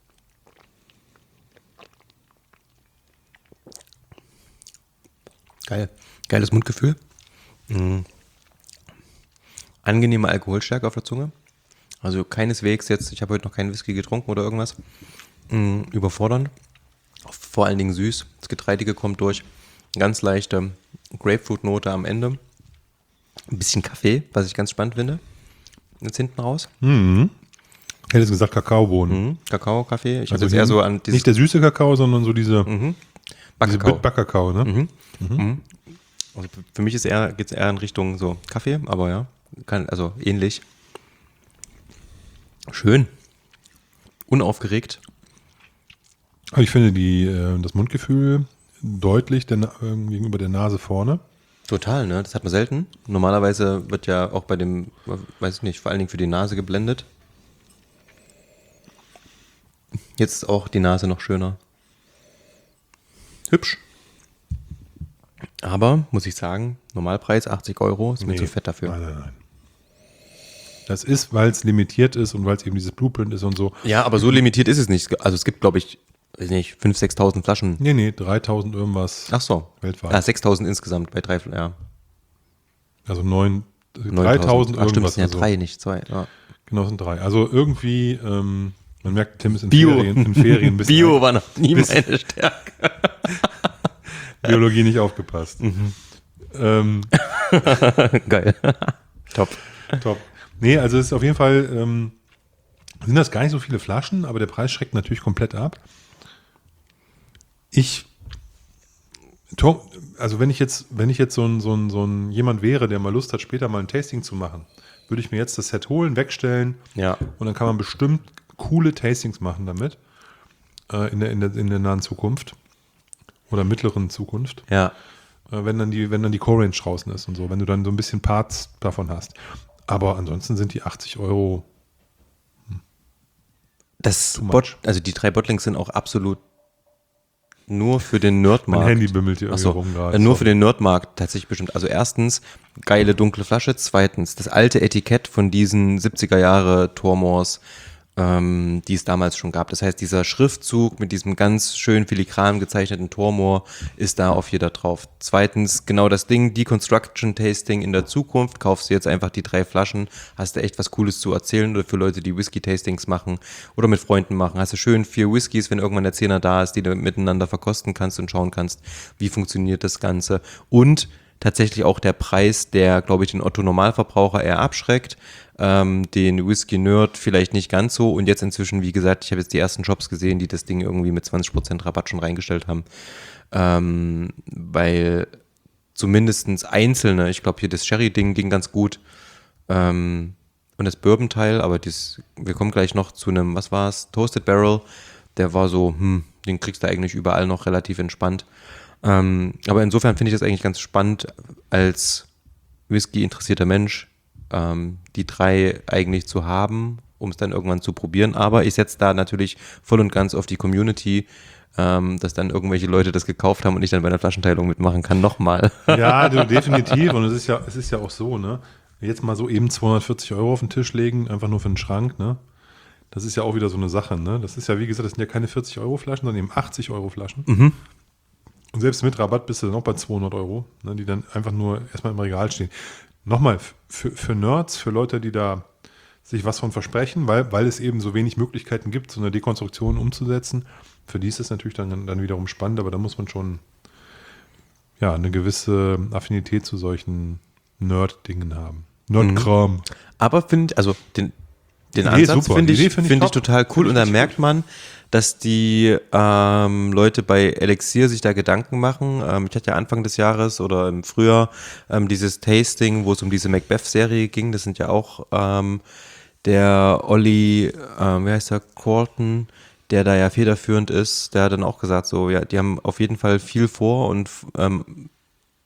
Geil. Geiles Mundgefühl. Mhm. Angenehme Alkoholstärke auf der Zunge. Also keineswegs jetzt, ich habe heute noch keinen Whisky getrunken oder irgendwas. Mhm. Überfordernd. Vor allen Dingen süß. Das Getreidige kommt durch. Ganz leichte Grapefruit-Note am Ende. Ein bisschen Kaffee, was ich ganz spannend finde. Jetzt hinten raus. Mhm. Ich hätte jetzt gesagt Kakaobohnen. Mhm. Kakao, Kaffee. Ich Also habe jetzt hier eher so an dieses nicht der süße Kakao, sondern so diese, mhm. diese Backkakao. Bitbackkakao, ne? Mhm. Mhm. Also für mich ist eher, geht es eher in Richtung so Kaffee, aber ja, kann, also ähnlich. Schön. Unaufgeregt. Aber ich finde die, äh, das Mundgefühl deutlich der, Na- äh, gegenüber der Nase vorne. Total, ne? Das hat man selten. Normalerweise wird ja auch bei dem, weiß ich nicht, vor allen Dingen für die Nase geblendet. Jetzt ist auch die Nase noch schöner. Hübsch. Aber, muss ich sagen, Normalpreis achtzig Euro, ist mir Nee. zu fett dafür. Nein, nein, nein. Das ist, weil es limitiert ist und weil es eben dieses Blueprint ist und so. Ja, aber so limitiert ist es nicht. Also es gibt, glaube ich, weiß nicht, fünftausend, sechstausend Flaschen. Nee, nee, dreitausend irgendwas Ach so. weltweit. Ah, sechstausend insgesamt bei drei, ja. Also neun, neuntausend. dreitausend Ach, stimmt, irgendwas. es sind ja also. drei, nicht zwei. Ja. Genau, es sind drei. Also irgendwie, ähm, man merkt, Tim ist in Bio. Ferien, in Ferien ein bisschen Bio war noch nie bis- meine Stärke. Biologie nicht aufgepasst. Mhm. Ähm, Geil. Top. top. Nee, also es ist auf jeden Fall, ähm, sind das gar nicht so viele Flaschen, aber der Preis schreckt natürlich komplett ab. Ich, Tom, also wenn ich jetzt, wenn ich jetzt so ein, so ein, so ein jemand wäre, der mal Lust hat, später mal ein Tasting zu machen, würde ich mir jetzt das Set holen, wegstellen Ja. und dann kann man bestimmt coole Tastings machen damit äh, in, der, in, der, in der nahen Zukunft oder mittleren Zukunft. Ja. Äh, wenn dann die, wenn dann die Core-Range draußen ist und so, wenn du dann so ein bisschen Parts davon hast. Aber ansonsten sind die achtzig Euro. Das Too much. Bot, also die drei Bottlings sind auch absolut nur für den Mein Nerdmarkt. Handy bimmelt hier Ach irgendwie so, rum äh, gerade. nur Sorry. für den Nerdmarkt tatsächlich bestimmt. Also erstens, geile dunkle Flasche. Zweitens, das alte Etikett von diesen siebziger Jahre Tormors, ähm, die es damals schon gab. Das heißt, dieser Schriftzug mit diesem ganz schön filigran gezeichneten Tormor ist da auf jeder drauf. Zweitens, genau das Ding, Deconstruction Tasting in der Zukunft. Kaufst du jetzt einfach die drei Flaschen, hast du echt was Cooles zu erzählen oder für Leute, die Whisky-Tastings machen oder mit Freunden machen. Hast du schön vier Whiskys, wenn irgendwann der Zehner da ist, die du miteinander verkosten kannst und schauen kannst, wie funktioniert das Ganze. Und tatsächlich auch der Preis, der, glaube ich, den Otto-Normalverbraucher eher abschreckt, ähm, den Whisky-Nerd vielleicht nicht ganz so. Und jetzt inzwischen, wie gesagt, ich habe jetzt die ersten Shops gesehen, die das Ding irgendwie mit zwanzig Prozent Rabatt schon reingestellt haben. Ähm, weil zumindest einzelne, ich glaube hier das Sherry-Ding ging ganz gut, ähm, und das Bourbon-Teil, aber das, wir kommen gleich noch zu einem, was war es, Toasted Barrel, der war so, hm, den kriegst du eigentlich überall noch relativ entspannt. Ähm, aber insofern finde ich das eigentlich ganz spannend als Whisky-interessierter Mensch, ähm, die drei eigentlich zu haben, um es dann irgendwann zu probieren. Aber ich setze da natürlich voll und ganz auf die Community, ähm, dass dann irgendwelche Leute das gekauft haben und ich dann bei einer Flaschenteilung mitmachen kann, nochmal. Ja, du, definitiv. Und es ist ja, es ist ja auch so, ne? Jetzt mal so eben zweihundertvierzig Euro auf den Tisch legen, einfach nur für den Schrank, ne? Das ist ja auch wieder so eine Sache, ne? Das ist ja, wie gesagt, das sind ja keine vierzig Euro Flaschen, sondern eben achtzig Euro Flaschen. Mhm. Und selbst mit Rabatt bist du dann auch bei zweihundert Euro, ne? Die dann einfach nur erstmal im Regal stehen. Nochmal, für, für Nerds, für Leute, die da sich was von versprechen, weil, weil es eben so wenig Möglichkeiten gibt, so eine Dekonstruktion umzusetzen, für die ist es natürlich dann, dann wiederum spannend, aber da muss man schon ja, eine gewisse Affinität zu solchen Nerd-Dingen haben. Nerd-Kram. Aber finde, also den, den Die Idee ist Ansatz super. finde Die ich, Idee finde find ich ich top. total cool. Finde ich Und da richtig merkt gut. man, dass die ähm, Leute bei Elixir sich da Gedanken machen. Ähm, ich hatte ja Anfang des Jahres oder im Frühjahr ähm, dieses Tasting, wo es um diese Macbeth-Serie ging. Das sind ja auch ähm, der Olli, ähm, wie heißt der, Corton, der da ja federführend ist, der hat dann auch gesagt, so, ja, die haben auf jeden Fall viel vor und ähm,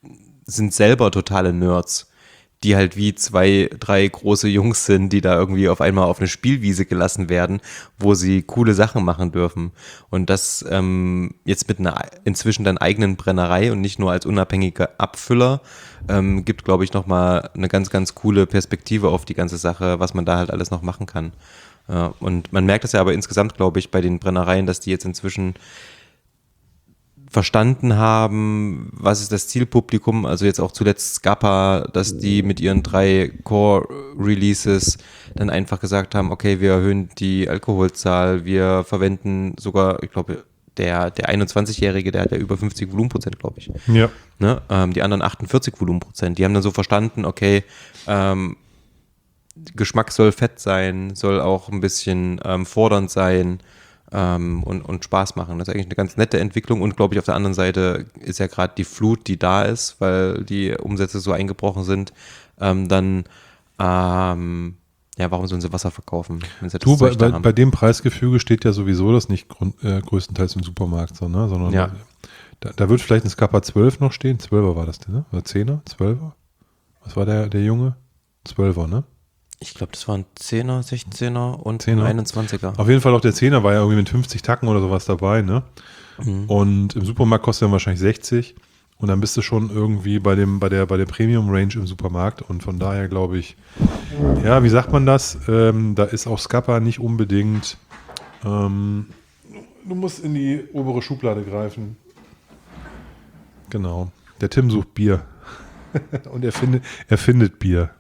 sind selber totale Nerds, die halt wie zwei, drei große Jungs sind, die da irgendwie auf einmal auf eine Spielwiese gelassen werden, wo sie coole Sachen machen dürfen. Und das ähm, jetzt mit einer inzwischen dann eigenen Brennerei und nicht nur als unabhängiger Abfüller, ähm, gibt, glaube ich, nochmal eine ganz, ganz coole Perspektive auf die ganze Sache, was man da halt alles noch machen kann. Ja, und man merkt das ja aber insgesamt, glaube ich, bei den Brennereien, dass die jetzt inzwischen verstanden haben, was ist das Zielpublikum, also jetzt auch zuletzt Scappa, dass die mit ihren drei Core-Releases dann einfach gesagt haben, okay, wir erhöhen die Alkoholzahl, wir verwenden sogar, ich glaube, der, der einundzwanzigjährige, der hat ja über fünfzig Volumenprozent, glaube ich. Ja. Ne? Ähm, die anderen achtundvierzig Volumenprozent, die haben dann so verstanden, okay, ähm, Geschmack soll fett sein, soll auch ein bisschen ähm, fordernd sein, Ähm, und, und Spaß machen. Das ist eigentlich eine ganz nette Entwicklung und glaube ich, auf der anderen Seite ist ja gerade die Flut, die da ist, weil die Umsätze so eingebrochen sind, ähm, dann ähm, ja, warum sollen sie Wasser verkaufen, wenn sie das Du, bei, Zeug da bei, haben? bei dem Preisgefüge steht ja sowieso das nicht grund, äh, größtenteils im Supermarkt, so, ne? sondern Ja. da, da wird vielleicht ein Scappa zwölf noch stehen. zwölfer war das denn, ne? Oder zehner? zwölfer? Was war der, der Junge? zwölfer, ne? Ich glaube, das waren Zehner, Sechzehner und Zehner. einundzwanziger. Auf jeden Fall auch der Zehner war ja irgendwie mit fünfzig Tacken oder sowas dabei, ne? Mhm. Und im Supermarkt kostet er wahrscheinlich sechzig und dann bist du schon irgendwie bei dem, bei der, bei der Premium-Range im Supermarkt und von daher glaube ich, ja, wie sagt man das? Ähm, da ist auch Scappa nicht unbedingt, ähm, du musst in die obere Schublade greifen. Genau. Der Tim sucht Bier. Und er findet, er findet Bier.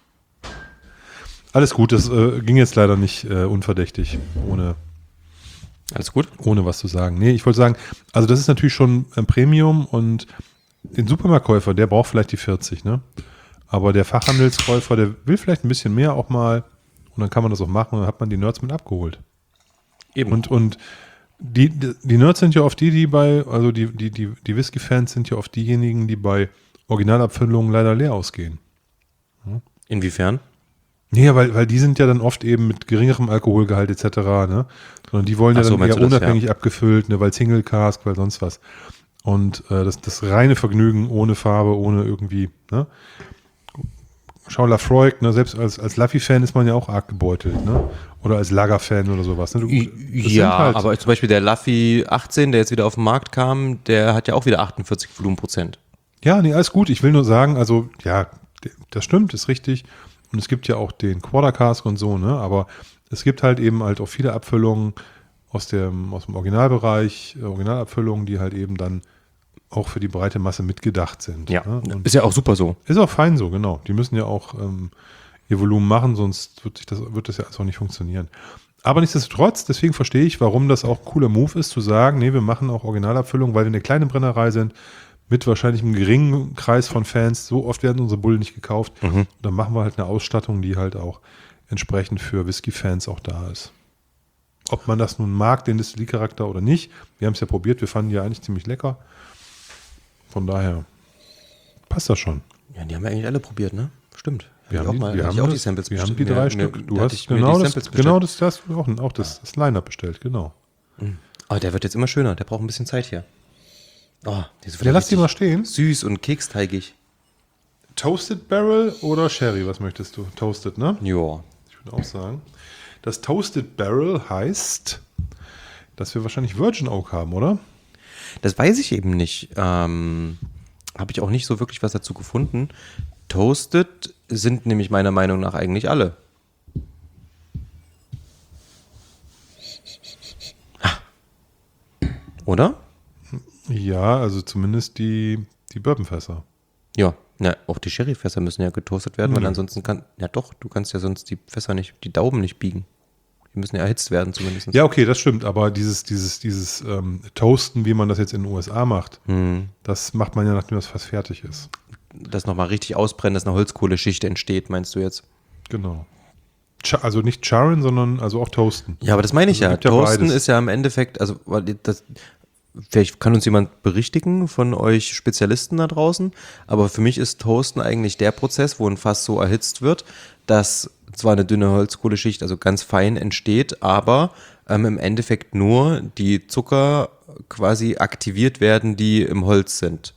Alles gut, das äh, ging jetzt leider nicht äh, unverdächtig, ohne, Alles gut? ohne was zu sagen. Nee, ich wollte sagen, also das ist natürlich schon ein Premium und den Supermarktkäufer, der braucht vielleicht die vierzig, ne? Aber der Fachhandelskäufer, der will vielleicht ein bisschen mehr auch mal und dann kann man das auch machen und dann hat man die Nerds mit abgeholt. Eben. Und, und die, die Nerds sind ja oft die, die bei, also die, die, die, die Whisky-Fans sind ja oft diejenigen, die bei Originalabfüllungen leider leer ausgehen. Inwiefern? Nee, weil, weil die sind ja dann oft eben mit geringerem Alkoholgehalt et cetera, ne? Sondern die wollen ja Ach so, dann meinst eher du das, unabhängig abgefüllt, ne? Weil Single Cask, weil sonst was. Und äh, das, das reine Vergnügen ohne Farbe, ohne irgendwie, ne? Schau Lafroig, ne? Selbst als, als Laffy-Fan ist man ja auch arg gebeutelt, ne? Oder als Lager-Fan oder sowas. Ne? Du, das Ja, sind halt, aber zum Beispiel der Laffy achtzehn, der jetzt wieder auf den Markt kam, der hat ja auch wieder achtundvierzig Volumenprozent. Ja, nee, alles gut. Ich will nur sagen, also, ja, das stimmt, ist richtig. Und es gibt ja auch den Quarter Cask und so, ne? Aber es gibt halt eben halt auch viele Abfüllungen aus dem, aus dem Originalbereich, äh, Originalabfüllungen, die halt eben dann auch für die breite Masse mitgedacht sind. Ja, Ne? Und ist ja auch super so. ist auch fein so, genau. Die müssen ja auch ähm, ihr Volumen machen, sonst wird, sich das, wird das ja alles auch nicht funktionieren. Aber nichtsdestotrotz, deswegen verstehe ich, warum das auch ein cooler Move ist, zu sagen, nee, wir machen auch Originalabfüllungen, weil wir eine kleine Brennerei sind, mit wahrscheinlich einem geringen Kreis von Fans. So oft werden unsere Bullen nicht gekauft. Mhm. Dann machen wir halt eine Ausstattung, die halt auch entsprechend für Whisky-Fans auch da ist. Ob man das nun mag, den Distillerie-Charakter oder nicht. Wir haben es ja probiert, wir fanden die ja eigentlich ziemlich lecker. Von daher passt das schon. Ja, die haben wir eigentlich alle probiert, ne? Stimmt. Wir Hab haben ich die, auch mal, wir hab haben ich auch das, die Samples wir bestellt. haben die drei Mir- Stück. mir- Du da hatte hast ich mir genau die das, Samples genau bestellt. das, das hast du auch, auch das, das Line-Up bestellt, genau. Aber der wird jetzt immer schöner, der braucht ein bisschen Zeit hier. Oh, die ist Ja, lass die mal stehen. süß und keksteigig. Toasted Barrel oder Sherry, was möchtest du? Toasted, ne? Ja. Ich würde auch sagen. Das Toasted Barrel heißt, dass wir wahrscheinlich Virgin Oak haben, oder? Das weiß ich eben nicht. Ähm, habe ich auch nicht so wirklich was dazu gefunden. Toasted sind nämlich meiner Meinung nach eigentlich alle. Ah. Oder? Ja, also zumindest die, die Bourbonfässer. Ja, na, auch die Sherryfässer müssen ja getoastet werden, weil Mhm. ansonsten kann, ja doch, du kannst ja sonst die Fässer nicht, die Daumen nicht biegen. Die müssen ja erhitzt werden zumindest. Ja, okay, das stimmt, aber dieses, dieses, dieses ähm, Toasten, wie man das jetzt in den U S A macht, Hm. das macht man ja, nachdem das fast fertig ist. Das nochmal richtig ausbrennen, dass eine Holzkohleschicht entsteht, meinst du jetzt? Genau. Cha- Also nicht charren, sondern also auch toasten. Ja, aber das meine ich Also ja. gibt ja Toasten beides. ist ja im Endeffekt, also weil das, vielleicht kann uns jemand berichtigen von euch Spezialisten da draußen, aber für mich ist Toasten eigentlich der Prozess, wo ein Fass so erhitzt wird, dass zwar eine dünne Holzkohleschicht, also ganz fein entsteht, aber ähm, im Endeffekt nur die Zucker quasi aktiviert werden, die im Holz sind.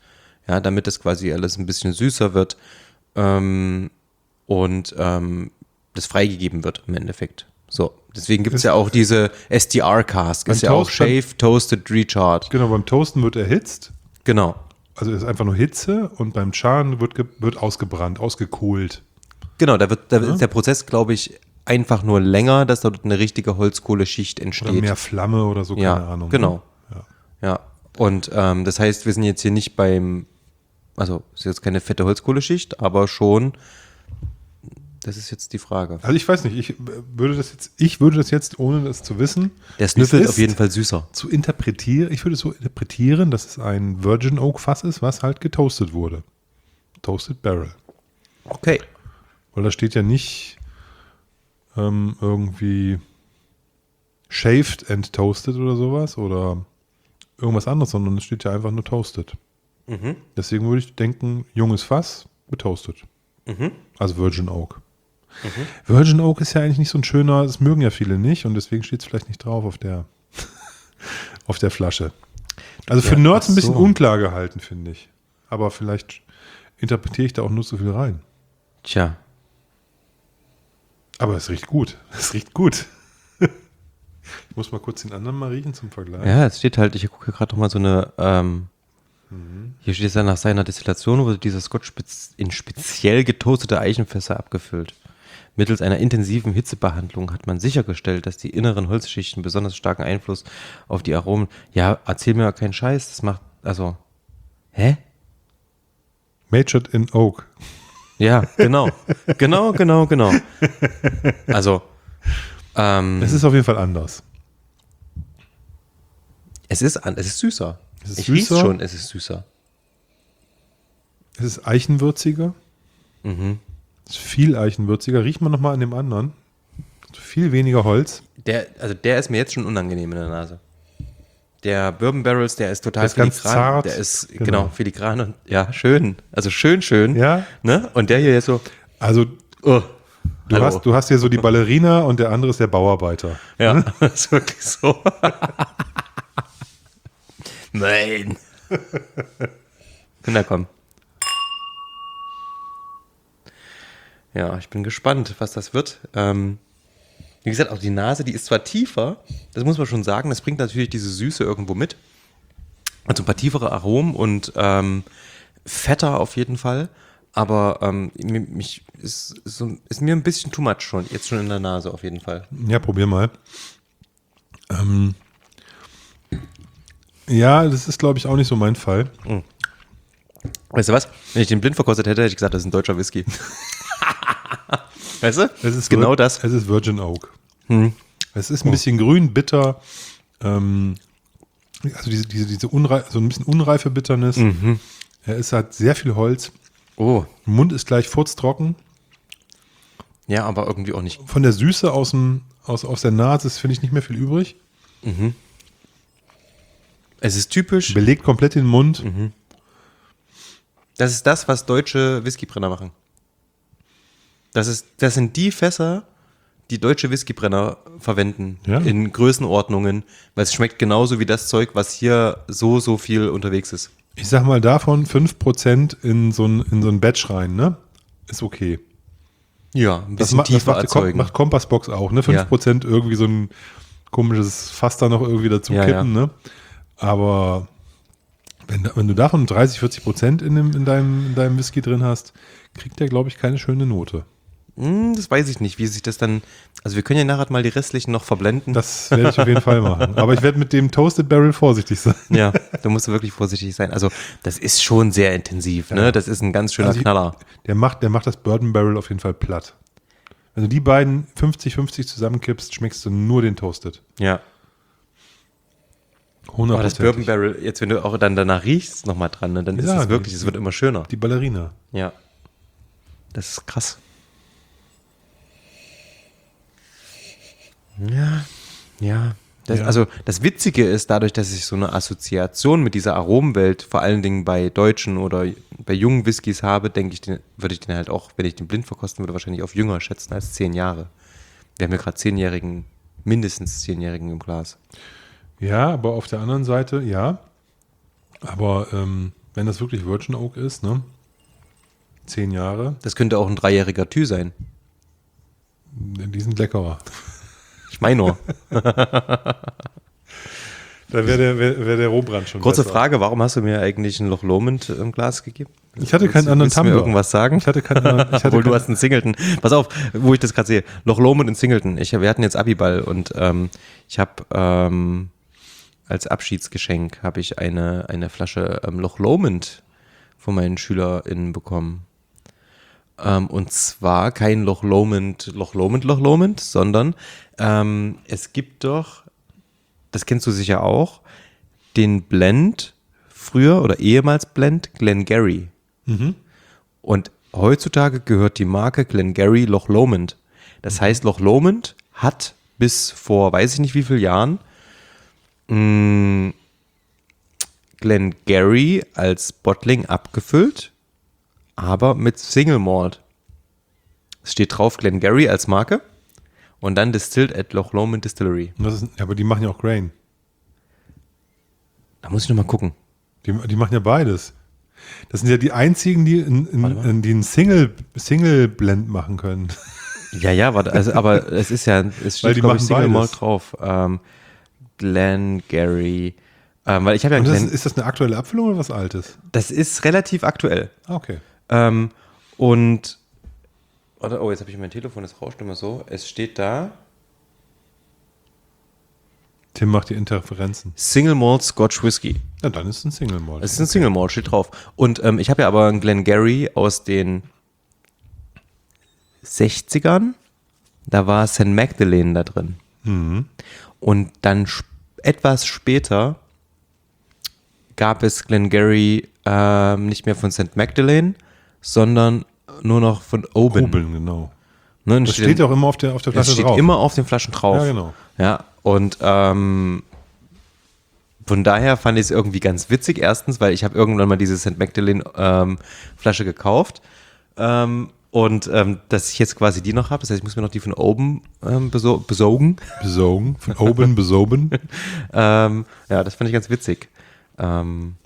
ja, damit das quasi alles ein bisschen süßer wird ähm, und ähm, das freigegeben wird im Endeffekt. So, deswegen gibt es ja auch diese S D R-Cask, ist ja auch Toast- beim- Shave, Toasted, Recharred. Genau, beim Toasten wird erhitzt. Genau, Also ist einfach nur Hitze und beim Charen wird, ge- wird ausgebrannt, ausgekohlt. genau, da wird, da ist der Prozess, glaube ich, einfach nur länger, dass dort eine richtige Holzkohleschicht entsteht. Oder mehr Flamme oder so, Ja, keine Ahnung. genau. Ne? Ja. Ja, und ähm, das heißt, wir sind jetzt hier nicht beim, also es ist jetzt keine fette Holzkohleschicht, aber schon, das ist jetzt die Frage. Also ich weiß nicht, ich würde das jetzt, ich würde das jetzt, ohne das zu wissen, Der wie es snüffelt ist, auf jeden Fall süßer. zu interpretieren, ich würde es so interpretieren, dass es ein Virgin Oak Fass ist, was halt getoastet wurde. Toasted Barrel. Okay. Weil da steht ja nicht ähm, irgendwie shaved and toasted oder sowas oder irgendwas anderes, sondern es steht ja einfach nur toasted. Mhm. Deswegen würde ich denken, junges Fass, getoastet. Mhm. Also Virgin Oak. Virgin Oak ist ja eigentlich nicht so ein schöner, das mögen ja viele nicht und deswegen steht es vielleicht nicht drauf auf der, auf der Flasche. Also für Ja, Nerds ach ein bisschen so. unklar gehalten, finde ich. Aber vielleicht interpretiere ich da auch nur zu viel rein. Tja, Aber es riecht gut. Es riecht gut. Ich muss mal kurz den anderen mal riechen zum Vergleich. ja, es steht halt, ich gucke gerade noch mal so eine, ähm, hier steht es ja nach seiner Destillation, wurde dieser Scotch spez in speziell getoastete Eichenfässer abgefüllt. Mittels einer intensiven Hitzebehandlung hat man sichergestellt, dass die inneren Holzschichten besonders starken Einfluss auf die Aromen. Ja, erzähl mir keinen Scheiß, das macht, also, hä? Matured in Oak. Ja, genau. genau, genau, genau. Also, ähm, Es ist auf jeden Fall anders. es ist, an, es ist süßer. Es ist ich riech's süßer. schon, es ist süßer. Es ist eichenwürziger. Mhm. Es ist viel eichenwürziger. Riecht man nochmal an dem anderen. Viel weniger Holz. Der, also der ist mir jetzt schon unangenehm in der Nase. Der Bourbon Barrels, der ist total Der ist ganz filigran. zart. Der ist, Genau. genau, filigran und, ja, schön. Also schön, schön. Ja. Ne? Und der hier jetzt so, Also oh, du hallo. hast, du hast hier so die Ballerina und der andere ist der Bauarbeiter. Ja, das ist wirklich so. Nein. Na komm. Ja, ich bin gespannt, was das wird. Ähm, wie gesagt, auch die Nase, die ist zwar tiefer, das muss man schon sagen, das bringt natürlich diese Süße irgendwo mit. Also ein paar tiefere Aromen und ähm, fetter auf jeden Fall. Aber ähm, mir- mich ist, ist, so, ist mir ein bisschen too much schon, jetzt schon in der Nase auf jeden Fall. Ja, probier mal. Ähm, ja, das ist, glaube ich, auch nicht so mein Fall. Weißt du was? Wenn ich den blind verkostet hätte, hätte ich gesagt, das ist ein deutscher Whisky. Weißt du? Es ist genau Vir- das. Es ist Virgin Oak. Hm. Es ist ein bisschen grün, bitter. Ähm, also diese, diese, diese unrei- so ein bisschen unreife Bitternis. Mhm. Er ist halt sehr viel Holz. Oh, Der Mund ist gleich furztrocken. ja, aber irgendwie auch nicht. Von der Süße aus, dem, aus, aus der Nase ist, finde ich, nicht mehr viel übrig. Es ist typisch. Belegt komplett den Mund. Das ist das, was deutsche Whiskybrenner machen. Das, ist, das sind die Fässer, die deutsche Whiskybrenner verwenden Ja. in Größenordnungen, weil es schmeckt genauso wie das Zeug, was hier so, so viel unterwegs ist. Ich sag mal davon fünf Prozent in so ein, in so ein Batch rein, ne? Ist okay. Ja, ein Das, bisschen ma das tiefer macht, die Kom erzeugen. macht Kompassbox auch, ne? fünf Prozent irgendwie so ein komisches Fass da noch irgendwie dazu Ja, kippen, ja. ne? Aber wenn, da- wenn du davon dreißig, vierzig Prozent in, dem, in, deinem, in deinem Whisky drin hast, kriegt der, glaube ich, keine schöne Note. Hm, das weiß ich nicht, wie sich das dann. Also wir können ja nachher mal die restlichen noch verblenden. Das werde ich auf jeden Fall machen. Aber ich werde mit dem Toasted Barrel vorsichtig sein. Ja, da musst du wirklich vorsichtig sein. Also das ist schon sehr intensiv, ne? Das ist ein ganz schöner Also ich- Knaller. Der macht, der macht das Bourbon Barrel auf jeden Fall platt. Wenn du die beiden fünfzig fünfzig zusammenkippst, schmeckst du nur den Toasted. Ja. hundert Aber das Bourbon Barrel, jetzt wenn du auch dann danach riechst, nochmal dran, ne, dann ist Ja, es wirklich, die- es wird immer schöner. Die Ballerina. Ja. Das ist krass. Ja, ja. Das, Ja. Also das Witzige ist, dadurch, dass ich so eine Assoziation mit dieser Aromenwelt, vor allen Dingen bei deutschen oder bei jungen Whiskys habe, denke ich, den, würde ich den halt auch, wenn ich den blind verkosten würde, wahrscheinlich auf jünger schätzen als zehn Jahre. Wir haben ja gerade zehnjährigen, mindestens zehnjährigen im Glas. Ja, aber auf der anderen Seite, ja. Aber ähm, wenn das wirklich Virgin Oak ist, ne? Zehn Jahre. Das könnte auch ein dreijähriger Tü sein. Die sind leckerer. Ich meine nur. Da wäre der, wär, wär der Rohbrand schon Kurze besser. Frage, warum hast du mir eigentlich ein Loch Lomond im Glas gegeben? Ich hatte keinen Willst du- anderen willst du mir Tumbler. irgendwas sagen? Ich hatte keinen anderen. Ich hatte Obwohl, du keinen- hast einen Singleton. Pass auf, wo ich das gerade sehe. Loch Lomond in Singleton. Ich, wir hatten jetzt Abiball und ähm, ich habe ähm, als Abschiedsgeschenk habe ich eine, eine Flasche ähm, Loch Lomond von meinen SchülerInnen bekommen. Ähm, und zwar kein Loch Lomond, Loch Lomond, Loch Lomond, sondern ähm, es gibt doch, das kennst du sicher auch, den Blend, früher oder ehemals Blend, Glengarry. Mhm. Und heutzutage gehört die Marke Glengarry Loch Lomond. Das heißt, Loch Lomond hat bis vor weiß ich nicht wie vielen Jahren mh, Glengarry als Bottling abgefüllt, aber mit Single Malt. Es steht drauf Glengarry als Marke und dann Distilled at Loch Lomond Distillery. Und das ist, ja, aber die machen ja auch Grain. Da muss ich nochmal gucken. Die, die machen ja beides. Das sind ja die einzigen, die, in, in, Warte mal. in, die einen Single, Single Blend machen können. Ja, ja, warte, also, aber es ist ja, es Weil steht die glaube ich machen Single beides. Malt drauf. Ähm, Glengarry. Ähm, weil ich habe ja Und das Glen, ist, ist das eine aktuelle Abfüllung oder was Altes? das ist relativ aktuell. Ah, okay. Ähm, und warte, oh, jetzt habe ich mein Telefon, das rauscht immer so. Es steht da Tim macht die Interferenzen. Single Malt Scotch Whisky. Ja, dann ist es ein Single Malt. Es ist ein Single Malt, steht drauf. Und ähm, ich habe ja aber einen Glengarry aus den sechzigern. Da war Saint Magdalene da drin. Mhm. Und dann sp- etwas später gab es Glengarry ähm, nicht mehr von Saint Magdalene, sondern nur noch von Oban. Oben, genau. Ne, und Das steht ja auch immer auf der, auf der Das Flasche steht drauf. immer auf den Flaschen drauf. Ja, genau. Ja, und ähm, von daher fand ich es irgendwie ganz witzig. Erstens, weil ich habe irgendwann mal diese Saint Magdalene ähm, Flasche gekauft. Ähm, und ähm, dass ich jetzt quasi die noch habe. Das heißt, ich muss mir noch die von oben ähm, beso- besorgen. Besogen. Von oben, besoben. ähm, ja, das fand ich ganz witzig. Ähm,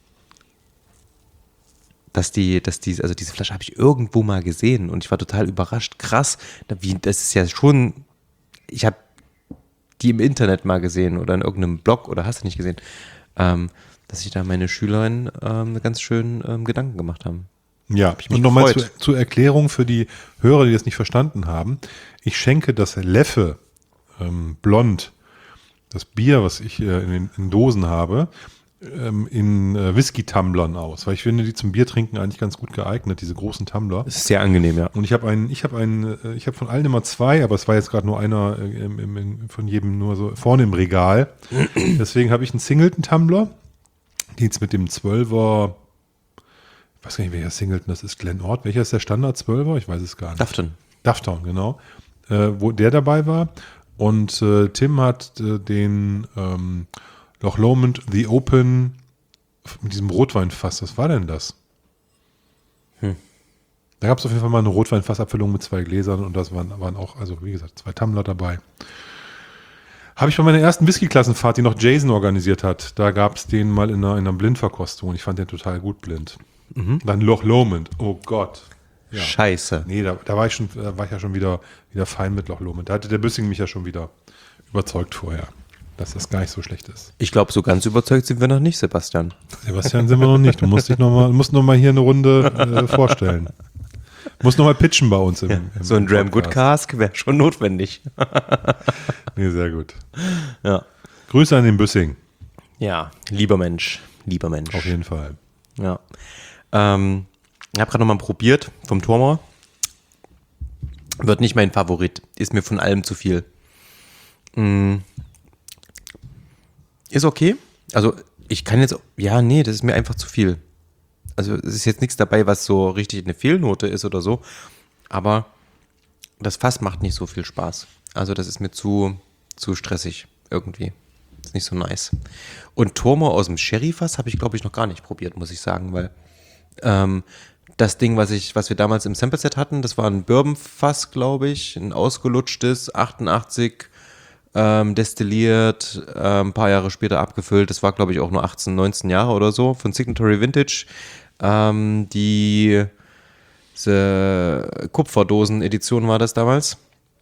dass die, dass die, also diese Flasche habe ich irgendwo mal gesehen und ich war total überrascht. Krass, wie, das ist ja schon, ich habe die im Internet mal gesehen oder in irgendeinem Blog oder hast du nicht gesehen, ähm, dass sich da meine Schülerinnen ähm, ganz schön ähm, Gedanken gemacht haben. Ja, mich und nochmal gefreut. zu, zur Erklärung für die Hörer, die das nicht verstanden haben. Ich schenke das Leffe ähm, Blond, das Bier, was ich äh, in, den- in Dosen habe, ähm, in äh, Whisky-Tumblern aus, weil ich finde, die zum Biertrinken eigentlich ganz gut geeignet, diese großen Tumbler. Das ist sehr angenehm, ja. Und ich habe einen, ich habe einen, äh, ich habe von allen immer zwei, aber es war jetzt gerade nur einer äh, im, im, im, von jedem nur so vorne im Regal. Deswegen habe ich einen Singleton-Tumbler, die jetzt mit dem zwölfer, ich weiß gar nicht, welcher Singleton das ist, Glen Ord. Welcher ist der Standard zwölfer? Ich weiß es gar nicht. Dafton. Dufftown, genau. Äh, wo der dabei war. Und äh, Tim hat äh, den ähm, Loch Lomond The Open mit diesem Rotweinfass. Was war denn das? Hm. Da gab es auf jeden Fall mal eine Rotweinfassabfüllung mit zwei Gläsern und das waren, waren auch, also wie gesagt, zwei Tumbler dabei. Habe ich bei meiner ersten Whisky-Klassenfahrt, die noch Jason organisiert hat, da gab es den mal in einer, in einer Blindverkostung und ich fand den total gut blind. Mhm. Dann Loch Lomond, oh Gott. Ja. Scheiße. Nee, da, da war ich schon, da war ich ja schon wieder, wieder fein mit Loch Lomond. Da hatte der Büssing mich ja schon wieder überzeugt vorher, dass das gar nicht so schlecht ist. Ich glaube, so ganz überzeugt sind wir noch nicht, Sebastian. Sebastian sind wir noch nicht. Du musst dich noch mal, musst noch mal hier eine Runde äh, vorstellen. Musst noch mal pitchen bei uns im, im So ein im Dram Good Podcast. Cask wäre schon notwendig. Nee, sehr gut. Ja. Grüße an den Büssing, Ja, lieber Mensch. Lieber Mensch. auf jeden Fall. Ja. Ähm, ich habe gerade nochmal probiert vom Tormor. Wird nicht mein Favorit. Ist mir von allem zu viel. Mm. Ist okay. Also ich kann jetzt, ja, nee, das ist mir einfach zu viel. Also es ist jetzt nichts dabei, was so richtig eine Fehlnote ist oder so. Aber das Fass macht nicht so viel Spaß. Also das ist mir zu, zu stressig irgendwie. Ist nicht so nice. Und Tormor aus dem Sherry-Fass habe ich, glaube ich, noch gar nicht probiert, muss ich sagen, weil ähm, das Ding, was ich, was wir damals im Sample-Set hatten, das war ein Bourbon-Fass, glaube ich, ein ausgelutschtes, achtundachtzig ähm, destilliert, äh, ein paar Jahre später abgefüllt. Das war, glaube ich, auch nur achtzehn, neunzehn Jahre oder so von Signatory Vintage. Ähm, die diese Kupferdosen-Edition war das damals.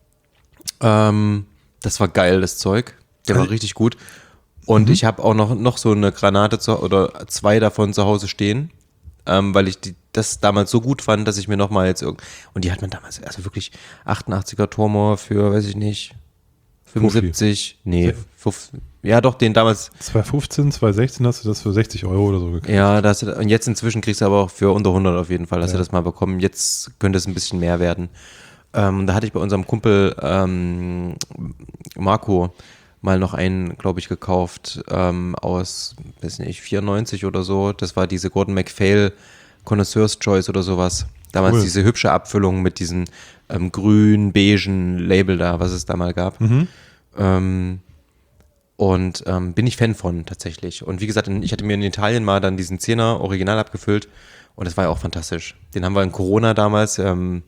Ähm, das war geil, das Zeug. Der war Also- richtig gut. Und Mhm. ich habe auch noch, noch so eine Granate zu, oder zwei davon zu Hause stehen, ähm, weil ich die, das damals so gut fand, dass ich mir nochmal jetzt irgend. Und die hat man damals, also wirklich achtundachtziger Turmor für, weiß ich nicht, fünfundsiebzig, nee, fünfzig, ja doch, den damals, zwanzig fünfzehn, zwanzig sechzehn hast du das für sechzig Euro oder so gekriegt. ja, das, und jetzt inzwischen kriegst du aber auch für unter hundert auf jeden Fall, hast Ja. du das mal bekommen. Jetzt könnte es ein bisschen mehr werden. Ähm, da hatte ich bei unserem Kumpel ähm, Marco mal noch einen, glaube ich, gekauft ähm, aus, weiß nicht, vierundneunzig oder so. Das war diese Gordon MacPhail Connoisseur's Choice oder sowas. Damals Cool. diese hübsche Abfüllung mit diesem ähm, grün-beigen Label da, was es da mal gab. Mhm. Ähm, und ähm, bin ich Fan von tatsächlich. Und wie gesagt, in, ich hatte mir in Italien mal dann diesen Zehner original abgefüllt und das war ja auch fantastisch. Den haben wir in Corona damals, ähm,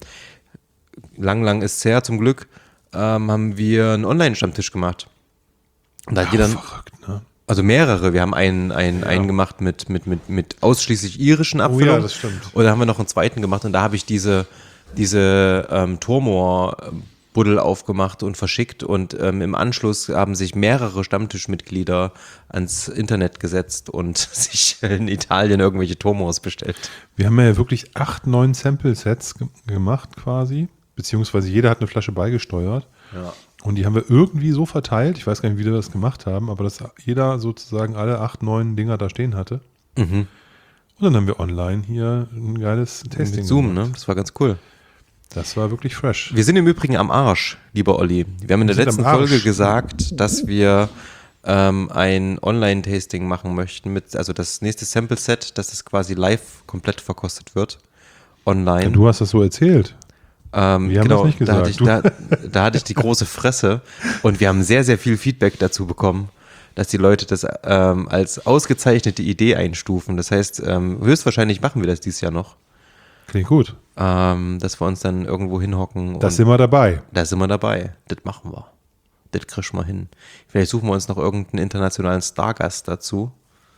lang, lang ist es her zum Glück, ähm, haben wir einen Online-Stammtisch gemacht. Und da hat jeder, verrückt, ne? also mehrere, wir haben einen, einen, einen gemacht mit, mit, mit, mit ausschließlich irischen Abfüllungen. Oh ja, das stimmt. Und dann haben wir noch einen zweiten gemacht und da habe ich diese, diese ähm, Turmor-Buddel aufgemacht und verschickt und ähm, im Anschluss haben sich mehrere Stammtischmitglieder ans Internet gesetzt und sich in Italien irgendwelche Turmors bestellt. Wir haben ja wirklich acht, neun Sample-Sets ge gemacht quasi, beziehungsweise jeder hat eine Flasche beigesteuert. Ja. Und die haben wir irgendwie so verteilt, ich weiß gar nicht, wie wir das gemacht haben, aber dass jeder sozusagen alle acht, neun Dinger da stehen hatte. Mhm. Und dann haben wir online hier ein geiles Tasting Mit Zoom, gemacht. ne? Das war ganz cool. Das war wirklich fresh. Wir sind im Übrigen am Arsch, lieber Olli. Wir haben in der Wir sind letzten am Arsch. Folge gesagt, dass wir ähm, ein Online-Tasting machen möchten. Mit, also das nächste Sample-Set, dass es quasi live komplett verkostet wird. Online. Ja, du hast das so erzählt. Ähm, Wir haben genau, das nicht da hatte, gesagt. ich, da, da hatte ich die große Fresse und wir haben sehr, sehr viel Feedback dazu bekommen, dass die Leute das ähm, als ausgezeichnete Idee einstufen. Das heißt, ähm, höchstwahrscheinlich machen wir das dieses Jahr noch, Klingt gut. ähm, dass wir uns dann irgendwo hinhocken. Da und sind wir dabei. da sind wir dabei. Das machen wir. Das kriegen wir hin. Vielleicht suchen wir uns noch irgendeinen internationalen Stargast dazu.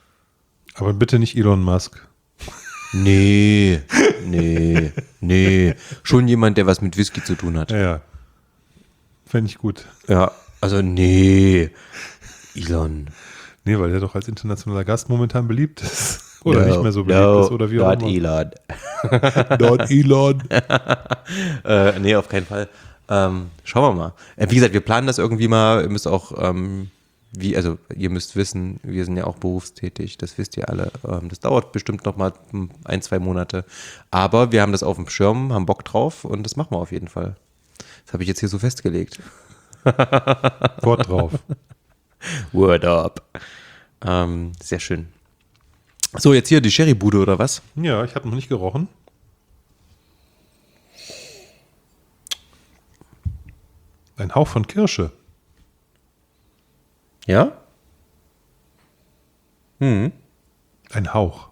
Aber bitte nicht Elon Musk. Nee, nee, nee. Schon jemand, der was mit Whisky zu tun hat. Ja, ja. Fände ich gut. Ja, also nee. Elon. Nee, weil der doch als internationaler Gast momentan beliebt ist. Oder No, nicht mehr so beliebt no, ist. Oder wie auch not immer. Elon. Not Elon. Äh, nee, auf keinen Fall. Ähm, schauen wir mal. Äh, wie gesagt, wir planen das irgendwie mal. Ihr müsst auch, ähm, wie, also ihr müsst wissen, wir sind ja auch berufstätig, das wisst ihr alle. Ähm, das dauert bestimmt noch mal ein, zwei Monate. Aber wir haben das auf dem Schirm, haben Bock drauf und das machen wir auf jeden Fall. Das habe ich jetzt hier so festgelegt. Wort drauf. Word up. Ähm, sehr schön. So, jetzt hier die Sherrybude oder was? Ja, ich habe noch nicht gerochen. Ein Hauch von Kirsche. Ja? Mhm. Ein Hauch.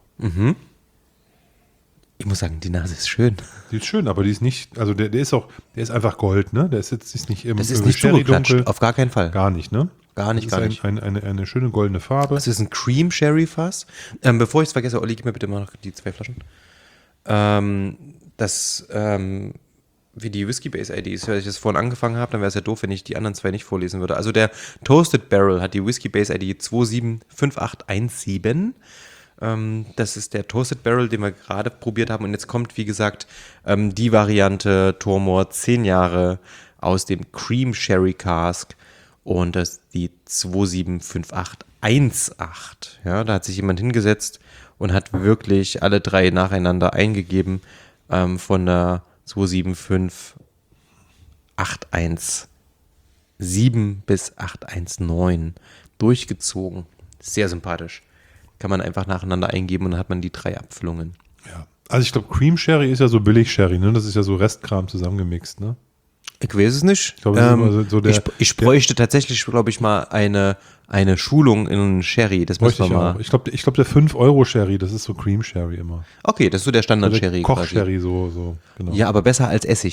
Ich muss sagen, die Nase ist schön. Die ist schön, aber die ist nicht, also der, der ist auch, der ist einfach Gold, ne? Der ist jetzt ist nicht im Das ist im nicht zugeklatscht, Sherry-Dunkel. auf gar keinen Fall. Gar nicht, ne? Gar nicht, das gar ist nicht. ein, ein, eine, eine schöne goldene Farbe. Das ist ein Cream Sherry Fass. Ähm, bevor ich es vergesse, Olli, gib mir bitte mal noch die zwei Flaschen. Ähm, das, ähm, wie die Whiskey Base I D ist, wenn ich das vorhin angefangen habe, dann wäre es ja doof, wenn ich die anderen zwei nicht vorlesen würde. Also der Toasted Barrel hat die Whiskey Base I D zwei sieben fünf acht eins sieben. Ähm, das ist der Toasted Barrel, den wir gerade probiert haben. Und jetzt kommt, wie gesagt, ähm, die Variante Turmor zehn Jahre aus dem Cream Sherry Cask. Und das ist die zwei sieben fünf acht eins acht. Ja, da hat sich jemand hingesetzt und hat wirklich alle drei nacheinander eingegeben ähm, von der zwei sieben fünf acht eins sieben bis acht eins neun durchgezogen. Sehr sympathisch. Kann man einfach nacheinander eingeben und dann hat man die drei Abfüllungen. Ja. Also ich glaube, Cream Sherry ist ja so billig Sherry, ne? Das ist ja so Restkram zusammengemixt, ne? Ich weiß es nicht. Ich glaube, das ist ähm, immer so- so der- ich, ich bräuchte tatsächlich, glaube ich, mal eine, eine Schulung in Sherry. Das müssen Bräuchte wir ich mal. auch. Ich glaube, ich glaub, der fünf Euro Sherry, das ist so Cream Sherry immer. Okay, das ist so der Der Standard-Sherry quasi. Koch-Sherry, so, so, genau. Ja, aber besser als Essig.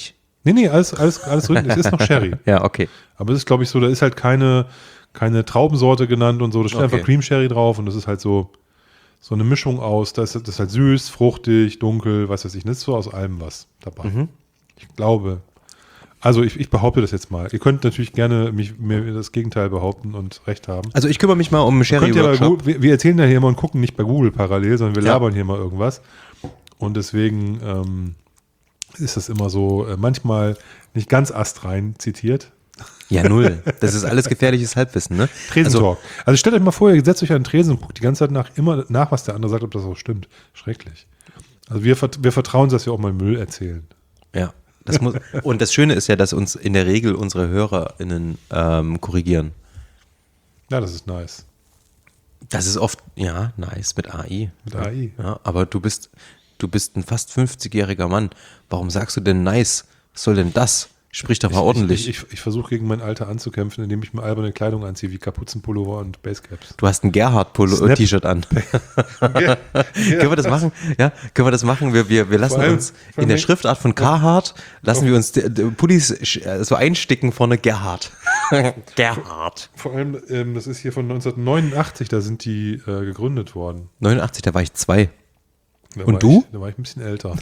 Nee, nee, alles, alles, alles drin. Es ist noch Sherry. Ja, okay. Aber es ist, glaube ich, so, da ist halt keine, keine Traubensorte genannt und so. Da steht Okay. einfach Cream Sherry drauf und das ist halt so, so eine Mischung aus. Da ist das ist halt süß, fruchtig, dunkel, was weiß ich. Das ist so aus allem was dabei. Mhm. Ich glaube. Also ich, ich behaupte das jetzt mal. Ihr könnt natürlich gerne mich, mir das Gegenteil behaupten und recht haben. Also ich kümmere mich mal um einen Könnt ihr bei Sherry-Workshop. Google, wir, wir erzählen ja hier immer und gucken nicht bei Google parallel, sondern wir Ja. labern hier mal irgendwas. Und deswegen ähm, ist das immer so äh, manchmal nicht ganz astrein zitiert. Ja, null. Das ist alles gefährliches Halbwissen, ne? Tresentalk. Also, also stellt euch mal vor, ihr setzt euch an den Tresen und guckt die ganze Zeit nach, immer nach, was der andere sagt, ob das auch stimmt. Schrecklich. Also wir, vert- wir vertrauen, dass wir auch mal Müll erzählen. Ja. Das muss, und das Schöne ist ja, dass uns in der Regel unsere HörerInnen ähm, korrigieren. Ja, das ist nice. Das ist oft, ja, nice mit A I. Mit A I. Ja, aber du bist, du bist ein fast fünfzigjähriger Mann. Warum sagst du denn nice? Was soll denn das? Sprich doch mal ordentlich. Ich, ich, ich versuche gegen mein Alter anzukämpfen, indem ich mir alberne Kleidung anziehe, wie Kapuzenpullover und Basecaps. Du hast ein Gerhard-T-Shirt an. Ja. Können wir das machen? Ja, können wir das machen? Wir, wir, wir lassen Vor allem- uns vor in der allem- Schriftart von Carhartt, lassen wir uns die, die Pullis sch- äh, so einsticken vorne Gerhard. Gerhard. Vor allem, ähm, das ist hier von neunzehnhundertneunundachtzig, da sind die äh, gegründet worden. neunundachtzig, da war ich zwei. Da Und war du? Ich, da war ich ein bisschen älter.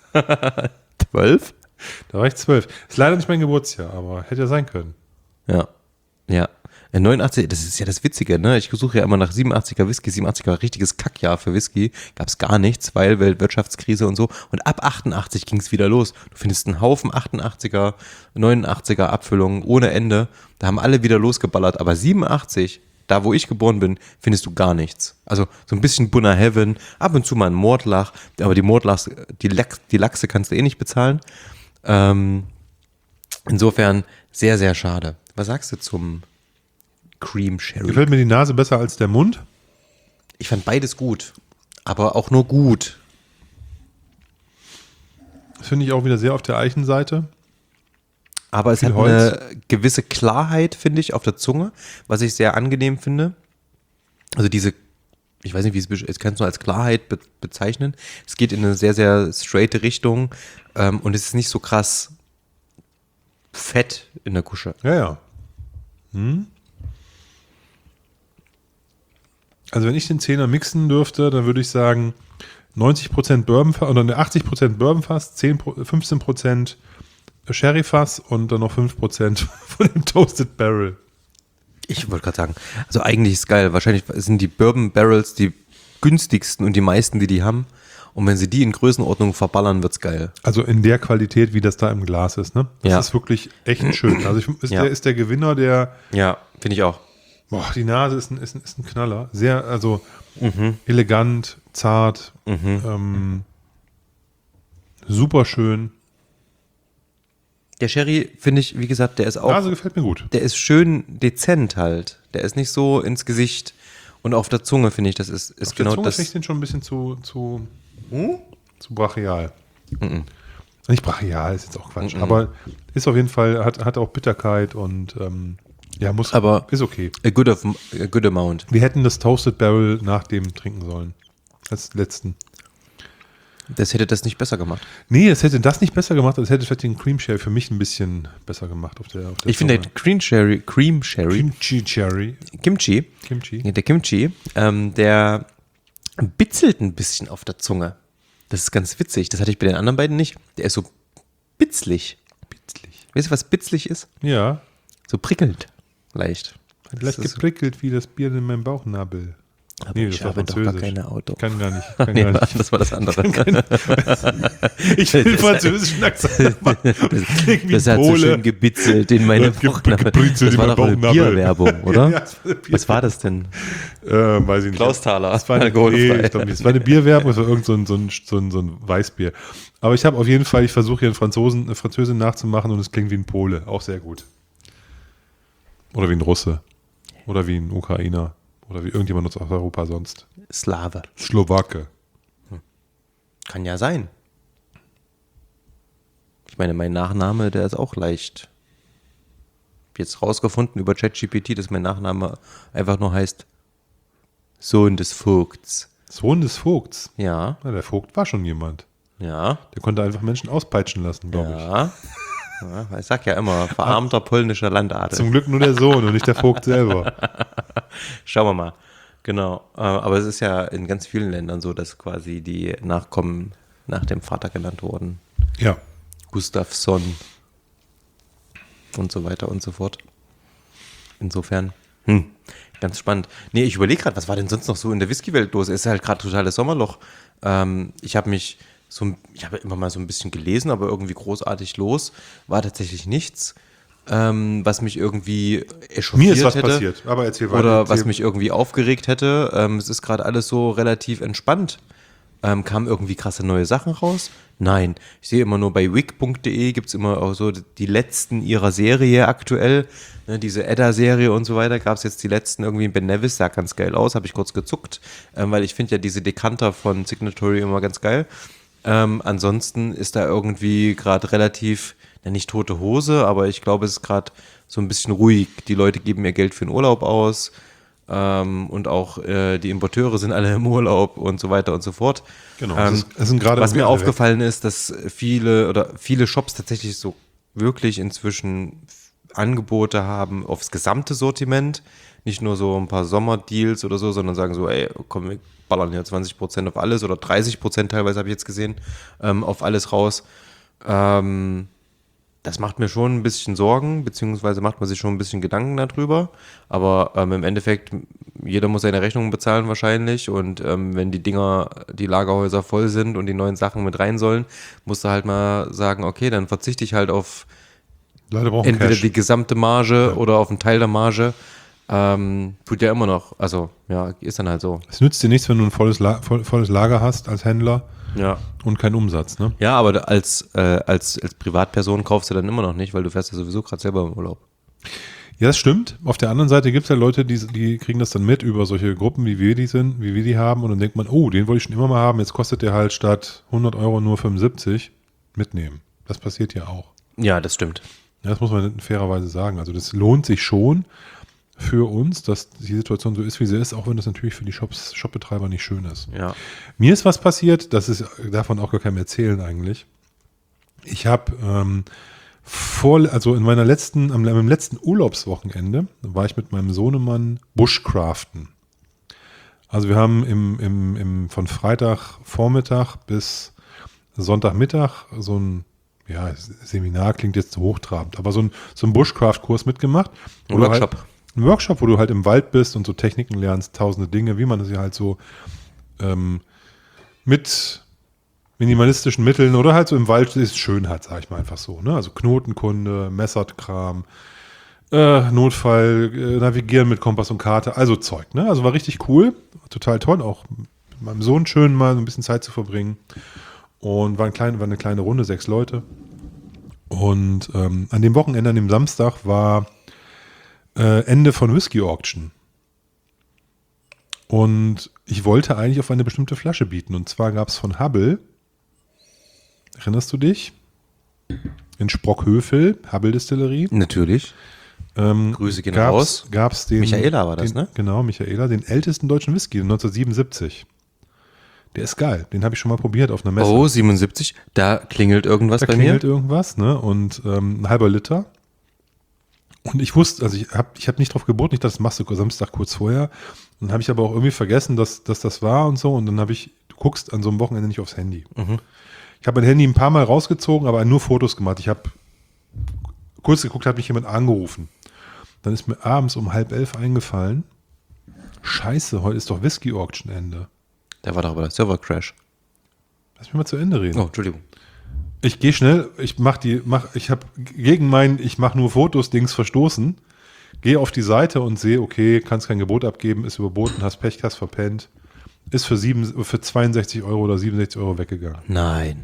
Zwölf? Da war ich zwölf. Ist leider nicht mein Geburtsjahr, aber hätte ja sein können. Ja. Ja. Äh, neunundachtzig, das ist ja das Witzige, ne? Ich suche ja immer nach siebenundachtziger Whisky. siebenundachtzig war ein richtiges Kackjahr für Whisky. Gab es gar nichts, weil Weltwirtschaftskrise und so. Und ab achtundachtzig ging es wieder los. Du findest einen Haufen achtundachtziger, neunundachtziger Abfüllungen ohne Ende. Da haben alle wieder losgeballert. Aber siebenundachtzig, da wo ich geboren bin, findest du gar nichts. Also so ein bisschen Bunner Heaven, ab und zu mal ein Mordlach. Aber die Mordlachs, die, Lachs, die Lachse kannst du eh nicht bezahlen. Ähm, insofern sehr, sehr schade. Was sagst du zum Cream Sherry? Gefällt mir die Nase besser als der Mund? Ich fand beides gut, aber auch nur gut. Das finde ich auch wieder sehr auf der Eichenseite. Aber es Viel hat Holz. eine gewisse Klarheit, finde ich, auf der Zunge, was ich sehr angenehm finde. Also diese, ich weiß nicht, wie es besch- ich kann es nur als Klarheit be- bezeichnen. Es geht in eine sehr, sehr straighte Richtung ähm, und es ist nicht so krass fett in der Kusche. Ja, ja. Hm? Also wenn ich den Zehner mixen dürfte, dann würde ich sagen neunzig Prozent Bourbonfass oder ne, achtzig Prozent Bourbonfass, zehn, Pro- fünfzehn Prozent Sherryfass und dann noch fünf Prozent von dem Toasted Barrel. Ich wollte gerade sagen, also eigentlich ist geil. Wahrscheinlich sind die Bourbon Barrels die günstigsten und die meisten, die die haben. Und wenn sie die in Größenordnung verballern, wird's geil. Also in der Qualität, wie das da im Glas ist, ne? Das Ja. ist wirklich echt schön. Also ich, ist, Ja. der, ist der Gewinner, der, Ja, finde ich auch. boah, die Nase ist ein, ist ein, ist ein Knaller. Sehr, also elegant, zart, ähm, super schön. Der Sherry, finde ich, wie gesagt, der ist auch, Nase gefällt mir gut. der ist schön dezent halt. Der ist nicht so ins Gesicht und auf der Zunge, finde ich, das ist, ist Auf der genau Zunge das. finde ich den schon ein bisschen zu, zu, zu brachial. Nicht brachial, ist jetzt auch Quatsch, aber ist auf jeden Fall, hat, hat auch Bitterkeit und ähm, ja, muss, Aber- ist okay. A good, of, a good amount. Wir hätten das Toasted Barrel nach dem trinken sollen. Als letzten. Das hätte das nicht besser gemacht. Nee, es hätte das nicht besser gemacht, es hätte vielleicht den Cream Sherry für mich ein bisschen besser gemacht auf der, auf der Ich finde der Cream Sherry, Cream Sherry, Kimchi Cherry. Kimchi, Kimchi. Ja, der Kimchi, ähm, der bitzelt ein bisschen auf der Zunge. Das ist ganz witzig. Das hatte ich bei den anderen beiden nicht. Der ist so bitzlig. Bitzlig. Weißt du, was bitzlig ist? Ja, So prickelnd. Leicht. vielleicht Das ist- geprickelt wie das Bier in meinem Bauchnabel. Aber Nee, das ich war habe doch gar Französisch. keine Auto. Kann gar nicht. Kann Nee, gar nicht. das war das andere. Ich will französischen Akzent machen. Klingt wie Das hat so Pole. schön gebitzelt in meine Das ge- Bauchnabel. gebritzelt Das in war meinen doch eine Bauchnabel. Bierwerbung, oder? Ja, das war eine Bier- Was war das denn? Äh, weiß ich nicht. Klausthaler. Das war eine, Alkoholfrei. nee, ich glaub nicht. Das war eine Bierwerbung, es war irgend so ein, so ein, so ein, so ein Weißbier. Aber ich habe auf jeden Fall, ich versuche hier einen Franzosen, eine Französin nachzumachen und es klingt wie ein Pole. Auch sehr gut. Oder wie ein Russe. Oder wie ein Ukrainer. Oder wie irgendjemand aus Europa sonst. Slave. Slowake. Kann ja sein. Ich meine, mein Nachname, der ist auch leicht. Hab jetzt rausgefunden über ChatGPT, dass mein Nachname einfach nur heißt Sohn des Vogts. Sohn des Vogts. Ja, Ja, der Vogt war schon jemand. ja, Der konnte einfach Menschen auspeitschen lassen, glaube ich. ja. Ja, ich sag ja immer, verarmter polnischer Landadel. Zum Glück nur der Sohn und nicht der Vogt selber. Schauen wir mal. Genau. Äh, Aber es ist ja in ganz vielen Ländern so, dass quasi die Nachkommen nach dem Vater genannt wurden. Ja. Gustafsson und so weiter und so fort. Insofern, hm, ganz spannend. Nee, ich überlege gerade, was war denn sonst noch so in der Whisky-Welt los? Es ist halt gerade totales Sommerloch. Ähm, ich habe mich so, ein- ich habe immer mal so ein bisschen gelesen, aber irgendwie großartig los war tatsächlich nichts, ähm, was mich irgendwie echauffiert Mir ist was hätte. passiert, aber erzähl weiter. Oder erzähl. was mich irgendwie aufgeregt hätte. Ähm, es ist gerade alles so relativ entspannt. Ähm, kamen irgendwie krasse neue Sachen raus? Nein. Ich sehe immer nur bei wik punkt de gibt es immer auch so die letzten ihrer Serie aktuell. Ne, diese Edda-Serie und so weiter. Gab es jetzt die letzten irgendwie in Ben Nevis, sah ganz geil aus, habe ich kurz gezuckt. Ähm, weil ich finde ja diese Dekanter von Signatory immer ganz geil. Ähm, ansonsten ist da irgendwie gerade relativ, ja, nicht tote Hose, aber ich glaube, es ist gerade so ein bisschen ruhig. Die Leute geben ihr Geld für den Urlaub aus. Ähm, und auch äh, die Importeure sind alle im Urlaub und so weiter und so fort. Genau, Ähm, es ist- es sind gerade was irgendwie mir alle aufgefallen ist, dass viele oder viele Shops tatsächlich so wirklich inzwischen Angebote haben aufs gesamte Sortiment. Nicht nur so ein paar Sommerdeals oder so, sondern sagen so, ey, komm, wir ballern hier zwanzig Prozent auf alles oder dreißig Prozent teilweise habe ich jetzt gesehen, ähm, auf alles raus. Ähm, Das macht mir schon ein bisschen Sorgen, beziehungsweise macht man sich schon ein bisschen Gedanken darüber. Aber ähm, im Endeffekt, jeder muss seine Rechnungen bezahlen wahrscheinlich. Und ähm, wenn die Dinger, die Lagerhäuser voll sind und die neuen Sachen mit rein sollen, musst du halt mal sagen, okay, dann verzichte ich halt auf Leute brauchen entweder Cash. die gesamte Marge Ja. oder auf einen Teil der Marge. Ähm, tut ja immer noch. Also, ja, ist dann halt so. Es nützt dir nichts, wenn du ein volles, La voll, volles Lager hast als Händler Ja. und keinen Umsatz, ne? Ja, aber als, äh, als, als Privatperson kaufst du dann immer noch nicht, weil du fährst ja sowieso gerade selber im Urlaub. Ja, das stimmt. Auf der anderen Seite gibt es ja Leute, die, die kriegen das dann mit über solche Gruppen, wie wir die sind, wie wir die haben. Und dann denkt man, oh, den wollte ich schon immer mal haben. Jetzt kostet der halt statt hundert Euro nur fünfundsiebzig. Mitnehmen. Das passiert ja auch. Ja, das stimmt. Ja, das muss man fairerweise sagen. Also das lohnt sich schon für uns, dass die Situation so ist, wie sie ist, auch wenn das natürlich für die Shops, Shopbetreiber nicht schön ist. Ja. Mir ist was passiert, das ist davon auch gar keinem erzählen eigentlich. Ich habe ähm, vor, also in meiner letzten, am, am letzten Urlaubswochenende war ich mit meinem Sohnemann Bushcraften. Also wir haben im, im, im, von Freitagvormittag bis Sonntagmittag so ein, ja, Seminar klingt jetzt zu hochtrabend, aber so ein, so ein Bushcraft-Kurs mitgemacht. Ein wo du Workshop. Halt, ein Workshop, wo du halt im Wald bist und so Techniken lernst, tausende Dinge, wie man sie halt so ähm, mit minimalistischen Mitteln oder halt so im Wald ist schön halt, sag ich mal einfach so. Ne? Also Knotenkunde, Messertkram, äh, Notfall, äh, Navigieren mit Kompass und Karte, also Zeug. Ne? Also war richtig cool, total toll, auch mit meinem Sohn schön mal so ein bisschen Zeit zu verbringen. Und war, ein klein, war eine kleine Runde, sechs Leute. Und ähm, an dem Wochenende, an dem Samstag, war äh, Ende von Whisky Auction. Und ich wollte eigentlich auf eine bestimmte Flasche bieten. Und zwar gab es von Hubble, erinnerst du dich? In Sprockhövel, Hubble Distillerie. Natürlich. Ähm, Grüße gehen gab's, raus. Gab's den, Michaela war das, den, ne? Genau, Michaela, den ältesten deutschen Whisky, neunzehnhundertsiebenundsiebzig. Der ist geil, den habe ich schon mal probiert auf einer Messe. Oh, siebenundsiebzig, da klingelt irgendwas Da bei klingelt mir. irgendwas, ne? Und ähm, ein halber Liter. Und ich wusste, also ich habe ich hab nicht drauf geboten, ich dachte, das machst du Samstag kurz vorher. Und dann habe ich aber auch irgendwie vergessen, dass, dass das war und so. Und dann habe ich, du guckst an so einem Wochenende nicht aufs Handy. Mhm. Ich habe mein Handy ein paar Mal rausgezogen, aber nur Fotos gemacht. Ich habe kurz geguckt, hat mich jemand angerufen. Dann ist mir abends um halb elf eingefallen, scheiße, heute ist doch Whisky Auction Ende. Da war doch aber der Server-Crash. Lass mich mal zu Ende reden. Oh, Entschuldigung. Ich gehe schnell, ich mach die, mach, ich habe gegen mein, ich mache nur Fotos, Dings verstoßen, gehe auf die Seite und sehe, okay, kannst kein Gebot abgeben, ist überboten, hast Pech, hast verpennt, ist für, sieben, für zweiundsechzig Euro oder siebenundsechzig Euro weggegangen. Nein.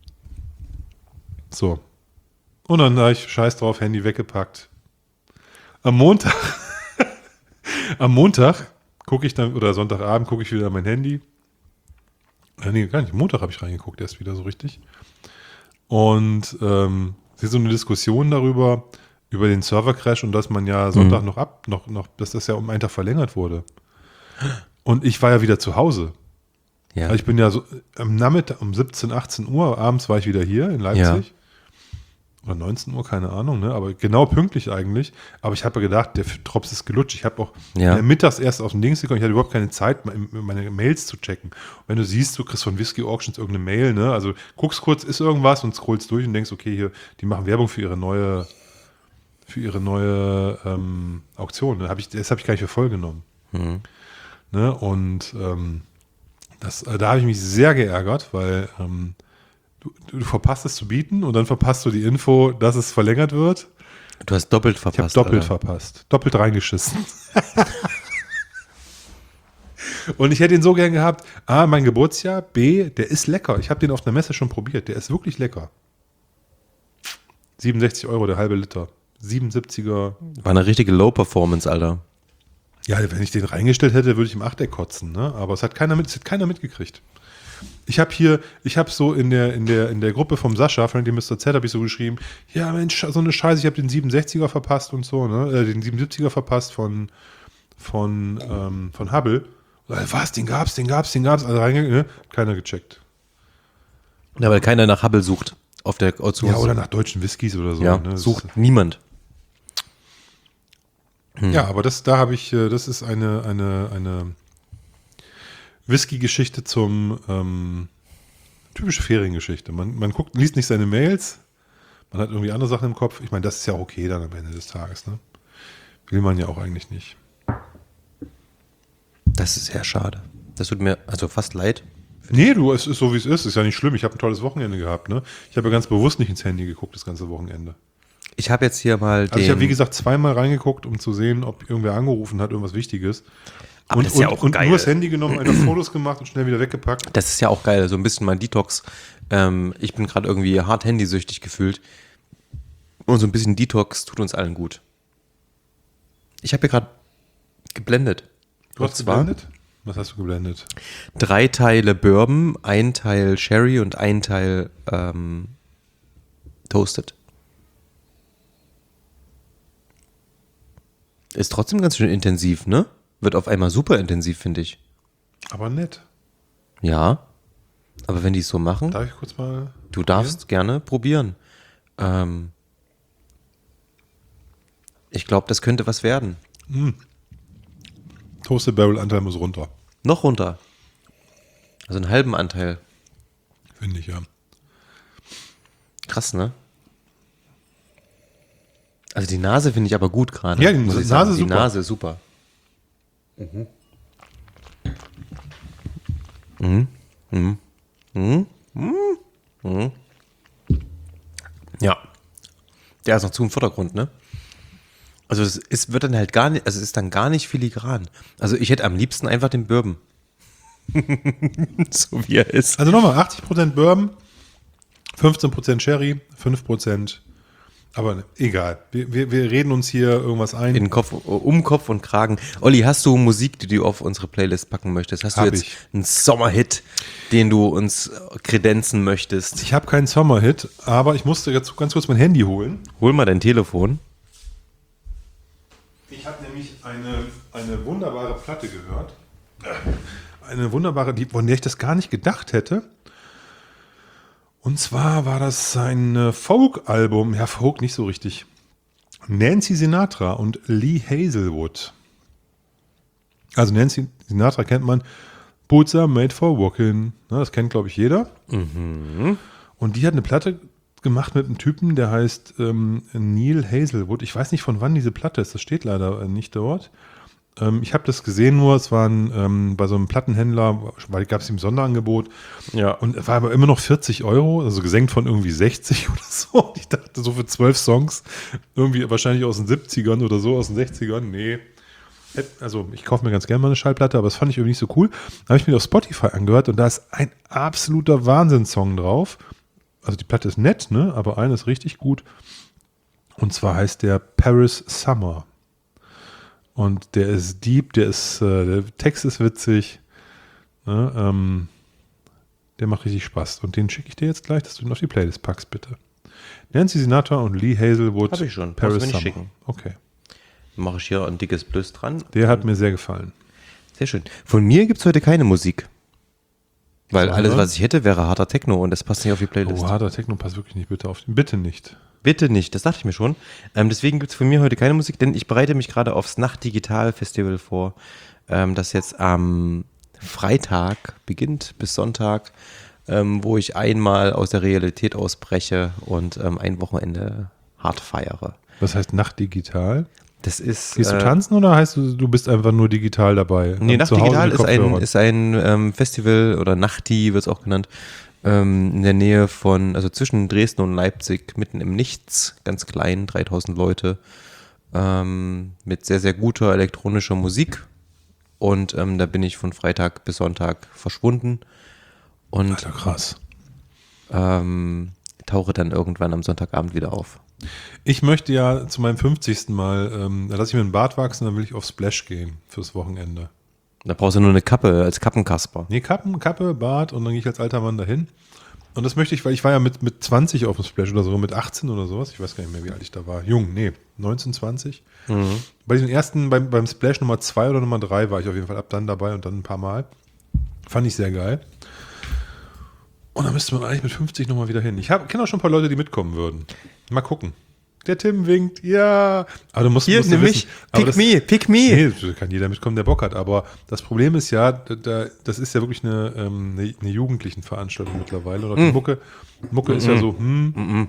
So. Und dann habe ich scheiß drauf, Handy weggepackt. Am Montag, am Montag gucke ich dann, oder Sonntagabend gucke ich wieder mein Handy. Äh, nee, gar nicht. Montag habe ich reingeguckt, erst wieder so richtig. Und ähm, es ist so eine Diskussion darüber, über den Server-Crash und dass man ja Sonntag mhm. noch ab, noch, noch, dass das ja um einen Tag verlängert wurde. Und ich war ja wieder zu Hause. Ja. Also ich bin ja so am Nachmittag um siebzehn, achtzehn Uhr, abends war ich wieder hier in Leipzig. Ja. oder neunzehn Uhr, keine Ahnung, ne? Aber genau pünktlich eigentlich. Aber ich habe gedacht, der Drops ist gelutscht. Ich habe auch Ja. ja, mittags erst aus dem Dings gekommen. Ich hatte überhaupt keine Zeit, meine Mails zu checken. Und wenn du siehst, du kriegst von Whisky Auctions irgendeine Mail, ne? Also guckst kurz, ist irgendwas und scrollst durch und denkst, okay, hier, die machen Werbung für ihre neue, für ihre neue ähm, Auktion. Ne? Hab ich, das habe ich gar nicht für voll genommen. Mhm. Ne? Und ähm, das, äh, da habe ich mich sehr geärgert, weil ähm, Du, du verpasst es zu bieten und dann verpasst du die Info, dass es verlängert wird. Du hast doppelt Ich habe verpasst. doppelt Alter. verpasst. Doppelt reingeschissen. Und ich hätte ihn so gern gehabt. A, mein Geburtsjahr. B, der ist lecker. Ich habe den auf einer Messe schon probiert. Der ist wirklich lecker. siebenundsechzig Euro der halbe Liter. siebenundsiebziger. War eine richtige Low-Performance, Alter. Ja, wenn ich den reingestellt hätte, würde ich im Achteck kotzen. Ne? Aber es hat keiner, mit, es hat keiner mitgekriegt. Ich habe hier, ich habe so in der, in, der, in der Gruppe vom Sascha, von dem Mister Z, habe ich so geschrieben, ja Mensch, so eine Scheiße, ich habe den siebenundsechziger verpasst und so, ne? Äh, den siebenundsiebziger verpasst von, von, ähm, von Hubble. Und, äh, was, den gab's, den gab's, den gab's, alle reingegangen, ne? Keiner gecheckt. Ja, weil keiner nach Hubble sucht auf der Auktions. Ja, oder nach deutschen Whiskys oder so. Ja, ne? Das sucht ist, niemand. Ja, aber das, da habe ich, äh, das ist eine, eine, eine Whisky-Geschichte zum ähm, typische Feriengeschichte. Man, man guckt, liest nicht seine Mails, man hat irgendwie andere Sachen im Kopf. Ich meine, das ist ja auch okay dann am Ende des Tages. Ne? Will man ja auch eigentlich nicht. Das ist sehr schade. Das tut mir also fast leid. Nee, du, es ist so, wie es ist. Ist ja nicht schlimm. Ich habe ein tolles Wochenende gehabt. Ne? Ich habe ja ganz bewusst nicht ins Handy geguckt, das ganze Wochenende. Ich habe jetzt hier mal Also den... ich habe, wie gesagt, zweimal reingeguckt, um zu sehen, ob irgendwer angerufen hat, irgendwas Wichtiges. Aber und das ist ja und, auch und geil. nur das Handy genommen, einfach Fotos gemacht und schnell wieder weggepackt. Das ist ja auch geil, so ein bisschen mein Detox. Ähm, ich bin gerade irgendwie hart handysüchtig gefühlt. Und so ein bisschen Detox tut uns allen gut. Ich habe hier gerade geblendet. Du hast Und zwar geblendet? Was hast du geblendet? drei Teile Bourbon, ein Teil Sherry und ein Teil ähm, Toasted. Ist trotzdem ganz schön intensiv, ne? Wird auf einmal super intensiv, finde ich. Aber nett. Ja. Aber wenn die es so machen, Darf ich kurz mal... du darfst gerne probieren. Ähm, ich glaube, das könnte was werden. Toasted Barrel Anteil muss runter, Noch runter. Also einen halben Anteil. finde ich, ja. Krass, ne? Also die Nase finde ich aber gut gerade. Ja, die muss ich Nase sagen. Die super. Nase ist super. Mhm. Mhm. Mhm. Mhm. Mhm. Ja. Der ist noch zu im Vordergrund, ne? Also es ist, wird dann halt gar nicht, also es ist dann gar nicht filigran. Also ich hätte am liebsten einfach den Bourbon. So wie er ist. Also nochmal, achtzig Prozent Bourbon, fünfzehn Prozent Sherry, fünf Prozent... Aber egal, wir, wir, wir reden uns hier irgendwas ein. In Kopf, um Kopf und Kragen. Olli, hast du Musik, die du auf unsere Playlist packen möchtest? Hast Hab du jetzt ich. einen Sommerhit, den du uns kredenzen möchtest? Ich habe keinen Sommerhit, aber ich musste jetzt ganz kurz mein Handy holen. Hol mal dein Telefon. Ich habe nämlich eine, eine wunderbare Platte gehört. Eine wunderbare, die, von der ich das gar nicht gedacht hätte. Und zwar war das ein Folk-Album, ja Folk nicht so richtig. Nancy Sinatra und Lee Hazelwood. Also Nancy Sinatra kennt man, Boots are made for walking. Das kennt, glaube ich, jeder. Mhm. Und die hat eine Platte gemacht mit einem Typen, der heißt ähm, Neil Hazelwood. Ich weiß nicht, von wann diese Platte ist, das steht leider nicht dort. Ähm, ich habe das gesehen nur, es waren ähm, bei so einem Plattenhändler, weil gab es im Sonderangebot. Ja. Und es war aber immer noch vierzig Euro, also gesenkt von irgendwie sechzig oder so. Ich dachte, so für zwölf Songs, irgendwie wahrscheinlich aus den siebzigern oder so, aus den sechzigern. Nee. Also ich kaufe mir ganz gerne mal eine Schallplatte, aber das fand ich irgendwie nicht so cool. Da habe ich mir auf Spotify angehört und da ist ein absoluter Wahnsinnssong drauf. Also die Platte ist nett, ne? Aber eine ist richtig gut. Und zwar heißt der Paris Summer. Und der ist deep, der ist, äh, der Text ist witzig. Ne? Ähm, der macht richtig Spaß. Und den schicke ich dir jetzt gleich, dass du ihn auf die Playlist packst, bitte. Nancy Sinatra und Lee Hazelwood. Hab ich schon. Paris Musst du mir Summer. nicht schicken. Okay. Mache ich hier ein dickes Plus dran. Der hat mir sehr gefallen. Sehr schön. Von mir gibt es heute keine Musik. Weil Sollen alles, wir? was ich hätte, wäre harter Techno und das passt nicht auf die Playlist. Oh, harter Techno passt wirklich nicht, bitte auf den. Bitte nicht. Bitte nicht, das dachte ich mir schon. Ähm, deswegen gibt es von mir heute keine Musik, denn ich bereite mich gerade aufs Nacht-Digital-Festival vor, ähm, das jetzt am Freitag beginnt bis Sonntag, ähm, wo ich einmal aus der Realität ausbreche und ähm, ein Wochenende hart feiere. Was heißt Nacht digital? Das ist. Gehst du äh, tanzen oder heißt du, du bist einfach nur digital dabei? Nee, Ähm, Nacht zu Hause Digital mit ist ein, Kopfhörern? ist ein ähm, Festival oder Nachti wird es auch genannt, ähm, in der Nähe von, also zwischen Dresden und Leipzig, mitten im Nichts, ganz klein, dreitausend Leute, ähm, mit sehr, sehr guter elektronischer Musik. Und ähm, da bin ich von Freitag bis Sonntag verschwunden und Alter, krass. ähm, tauche dann irgendwann am Sonntagabend wieder auf. Ich möchte ja zu meinem fünfzigsten Mal, ähm, da lasse ich mir einen Bart wachsen, dann will ich auf Splash gehen fürs Wochenende. Da brauchst du nur eine Kappe als Kappenkasper. Nee, Kappen, Kappe, Bart und dann gehe ich als alter Mann dahin. Und das möchte ich, weil ich war ja mit, mit zwanzig auf dem Splash oder so, mit achtzehn oder sowas. Ich weiß gar nicht mehr, wie alt ich da war. Jung, nee, neunzehn, zwanzig. Mhm. Bei diesem ersten, beim, beim Splash Nummer zwei oder Nummer drei war ich auf jeden Fall ab dann dabei und dann ein paar Mal. Fand ich sehr geil. Und da müsste man eigentlich mit fünfzig nochmal wieder hin. Ich kenne auch schon ein paar Leute, die mitkommen würden. Mal gucken. Der Tim winkt, ja. Aber du musst, Hier, musst nimm du mich, wissen, aber pick das, me, pick me. Nee, kann jeder mitkommen, der Bock hat. Aber das Problem ist ja, da, das ist ja wirklich eine, ähm, eine, eine Jugendlichenveranstaltung mittlerweile. Oder die Mm. Mucke, Mucke Mm-mm. ist ja so, hm. Mm-mm.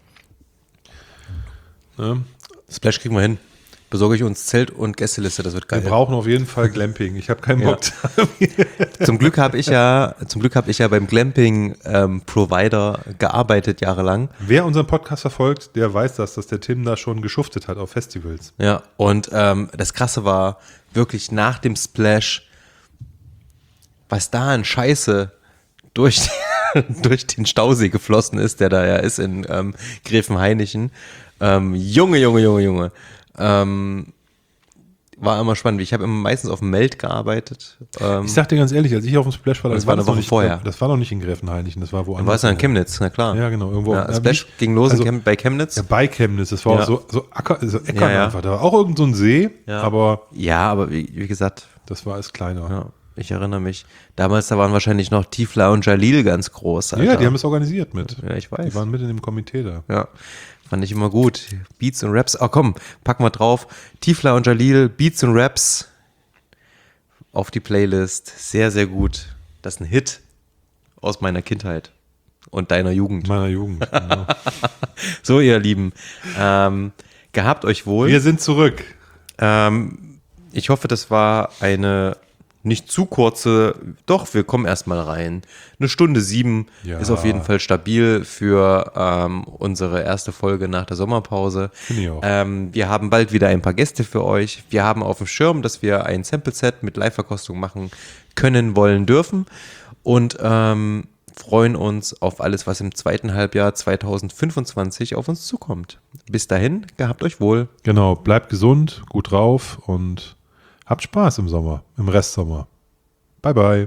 Ne? Splash kriegen wir hin. Besorge ich uns Zelt und Gästeliste, das wird geil. Wir brauchen auf jeden Fall Glamping. Ich habe keinen Ja. Bock. Zum Glück habe ich ja, zum Glück habe ich ja beim Glamping-Provider gearbeitet jahrelang. Wer unseren Podcast verfolgt, der weiß das, dass der Tim da schon geschuftet hat auf Festivals. Ja, und ähm, das Krasse war wirklich nach dem Splash, was da an Scheiße durch, durch den Stausee geflossen ist, der da ja ist in ähm, Gräfenhainichen. Ähm, Junge, Junge, Junge, Junge. Ähm, war immer spannend. Ich habe immer meistens auf dem Meld gearbeitet. Ähm, Ich sag dir ganz ehrlich, als ich auf dem Splash war, Das war eine noch Woche nicht, vorher. Das war noch nicht in Gräfenhainichen, das war du woanders. warst ja in Chemnitz, na klar. Ja, genau. Irgendwo. Ja, Ja, Splash wie- ging los also, in Chem- bei Chemnitz. Ja, bei Chemnitz. Das war Ja. auch so, so, Acker, so Äckern Ja, ja. einfach. Da war auch irgend so ein See, Ja. aber Ja, aber wie, wie gesagt, das war alles kleiner. ja, ich erinnere mich. Damals, da waren wahrscheinlich noch Tifla und Jalil ganz groß. Alter. Ja, die haben es organisiert mit. Ja, ich weiß. Die waren mit in dem Komitee da. Ja, fand ich immer gut. Beats und Raps. Oh komm, packen wir drauf. Tifla und Jalil, Beats und Raps auf die Playlist. Sehr, sehr gut. Das ist ein Hit aus meiner Kindheit und deiner Jugend. Meiner Jugend. Genau. So, ihr Lieben, ähm, gehabt euch wohl. Wir sind zurück. Ähm, ich hoffe, das war eine nicht zu kurze, doch, wir kommen erstmal rein. Eine Stunde sieben Ja. ist auf jeden Fall stabil für ähm, unsere erste Folge nach der Sommerpause. Finde ich auch. Ähm, wir haben bald wieder ein paar Gäste für euch. Wir haben auf dem Schirm, dass wir ein Sample-Set mit Live-Verkostung machen können, wollen, dürfen und ähm, freuen uns auf alles, was im zweiten Halbjahr zwanzig fünfundzwanzig auf uns zukommt. Bis dahin, gehabt euch wohl. Genau, bleibt gesund, gut drauf und habt Spaß im Sommer, im Restsommer. Bye, bye.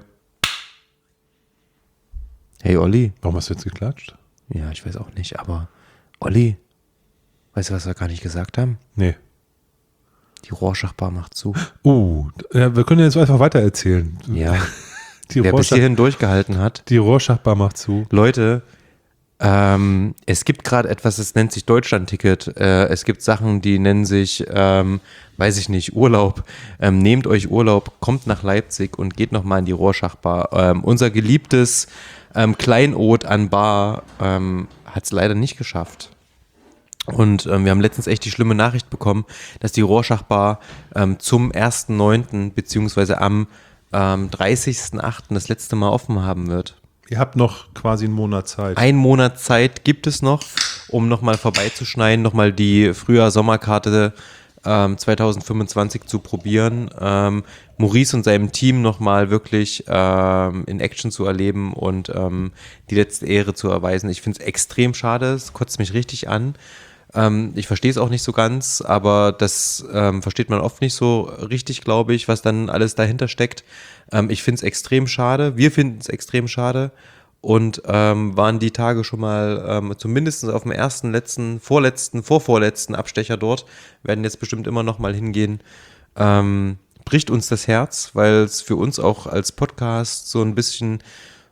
Hey Olli. Warum hast du jetzt geklatscht? Ja, ich weiß auch nicht, aber Olli, weißt du, was wir gar nicht gesagt haben? Nee. Die Rorschach-Bar macht zu. Uh, ja, wir können jetzt einfach weiter erzählen. Ja, Die, wer bis Rorschach, hierhin durchgehalten hat. die Rorschach-Bar macht zu. Leute, ähm, es gibt gerade etwas, das nennt sich Deutschland-Ticket. Äh, es gibt Sachen, die nennen sich, ähm, weiß ich nicht, Urlaub. Ähm, nehmt euch Urlaub, kommt nach Leipzig und geht nochmal in die Rorschach-Bar. Ähm, unser geliebtes ähm, Kleinod an Bar ähm, hat es leider nicht geschafft. Und ähm, wir haben letztens echt die schlimme Nachricht bekommen, dass die Rorschach-Bar ähm, zum ersten neunten beziehungsweise am ähm, dreißigsten achten das letzte Mal offen haben wird. Ihr habt noch quasi einen Monat Zeit. Ein Monat Zeit gibt es noch, um nochmal vorbeizuschneiden, nochmal die Frühjahr-Sommerkarte ähm, zwanzig fünfundzwanzig zu probieren. Ähm, Maurice und seinem Team nochmal wirklich ähm, in Action zu erleben und ähm, die letzte Ehre zu erweisen. Ich finde es extrem schade, es kotzt mich richtig an. Ähm, ich verstehe es auch nicht so ganz, aber das ähm, versteht man oft nicht so richtig, glaube ich, was dann alles dahinter steckt. Ähm, ich finde es extrem schade, wir finden es extrem schade und ähm, waren die Tage schon mal ähm, zumindest auf dem ersten, letzten, vorletzten, vorvorletzten Abstecher dort, werden jetzt bestimmt immer noch mal hingehen. Ähm, bricht uns das Herz, weil es für uns auch als Podcast so ein bisschen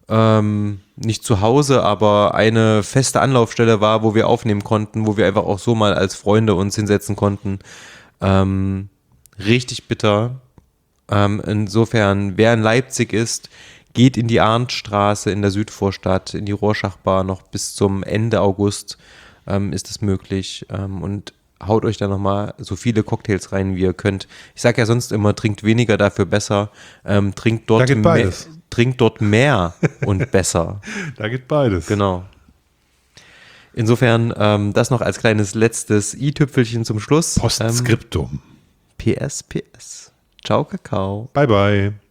ähm, nicht zu Hause, aber eine feste Anlaufstelle war, wo wir aufnehmen konnten, wo wir einfach auch so mal als Freunde uns hinsetzen konnten. Ähm, richtig bitter. Ähm, insofern, wer in Leipzig ist, geht in die Arndtstraße in der Südvorstadt, in die Rorschachbar noch bis zum Ende August ähm, ist es möglich. Ähm, und haut euch da nochmal so viele Cocktails rein, wie ihr könnt. Ich sage ja sonst immer, trinkt weniger, dafür besser. Ähm, trinkt, dort Da geht beides. mehr, trinkt dort mehr und besser. Da geht beides. Genau. Insofern ähm, das noch als kleines letztes i-Tüpfelchen zum Schluss. Postskriptum. Ähm, P S, P S. Ciao, Kakao. Bye, bye.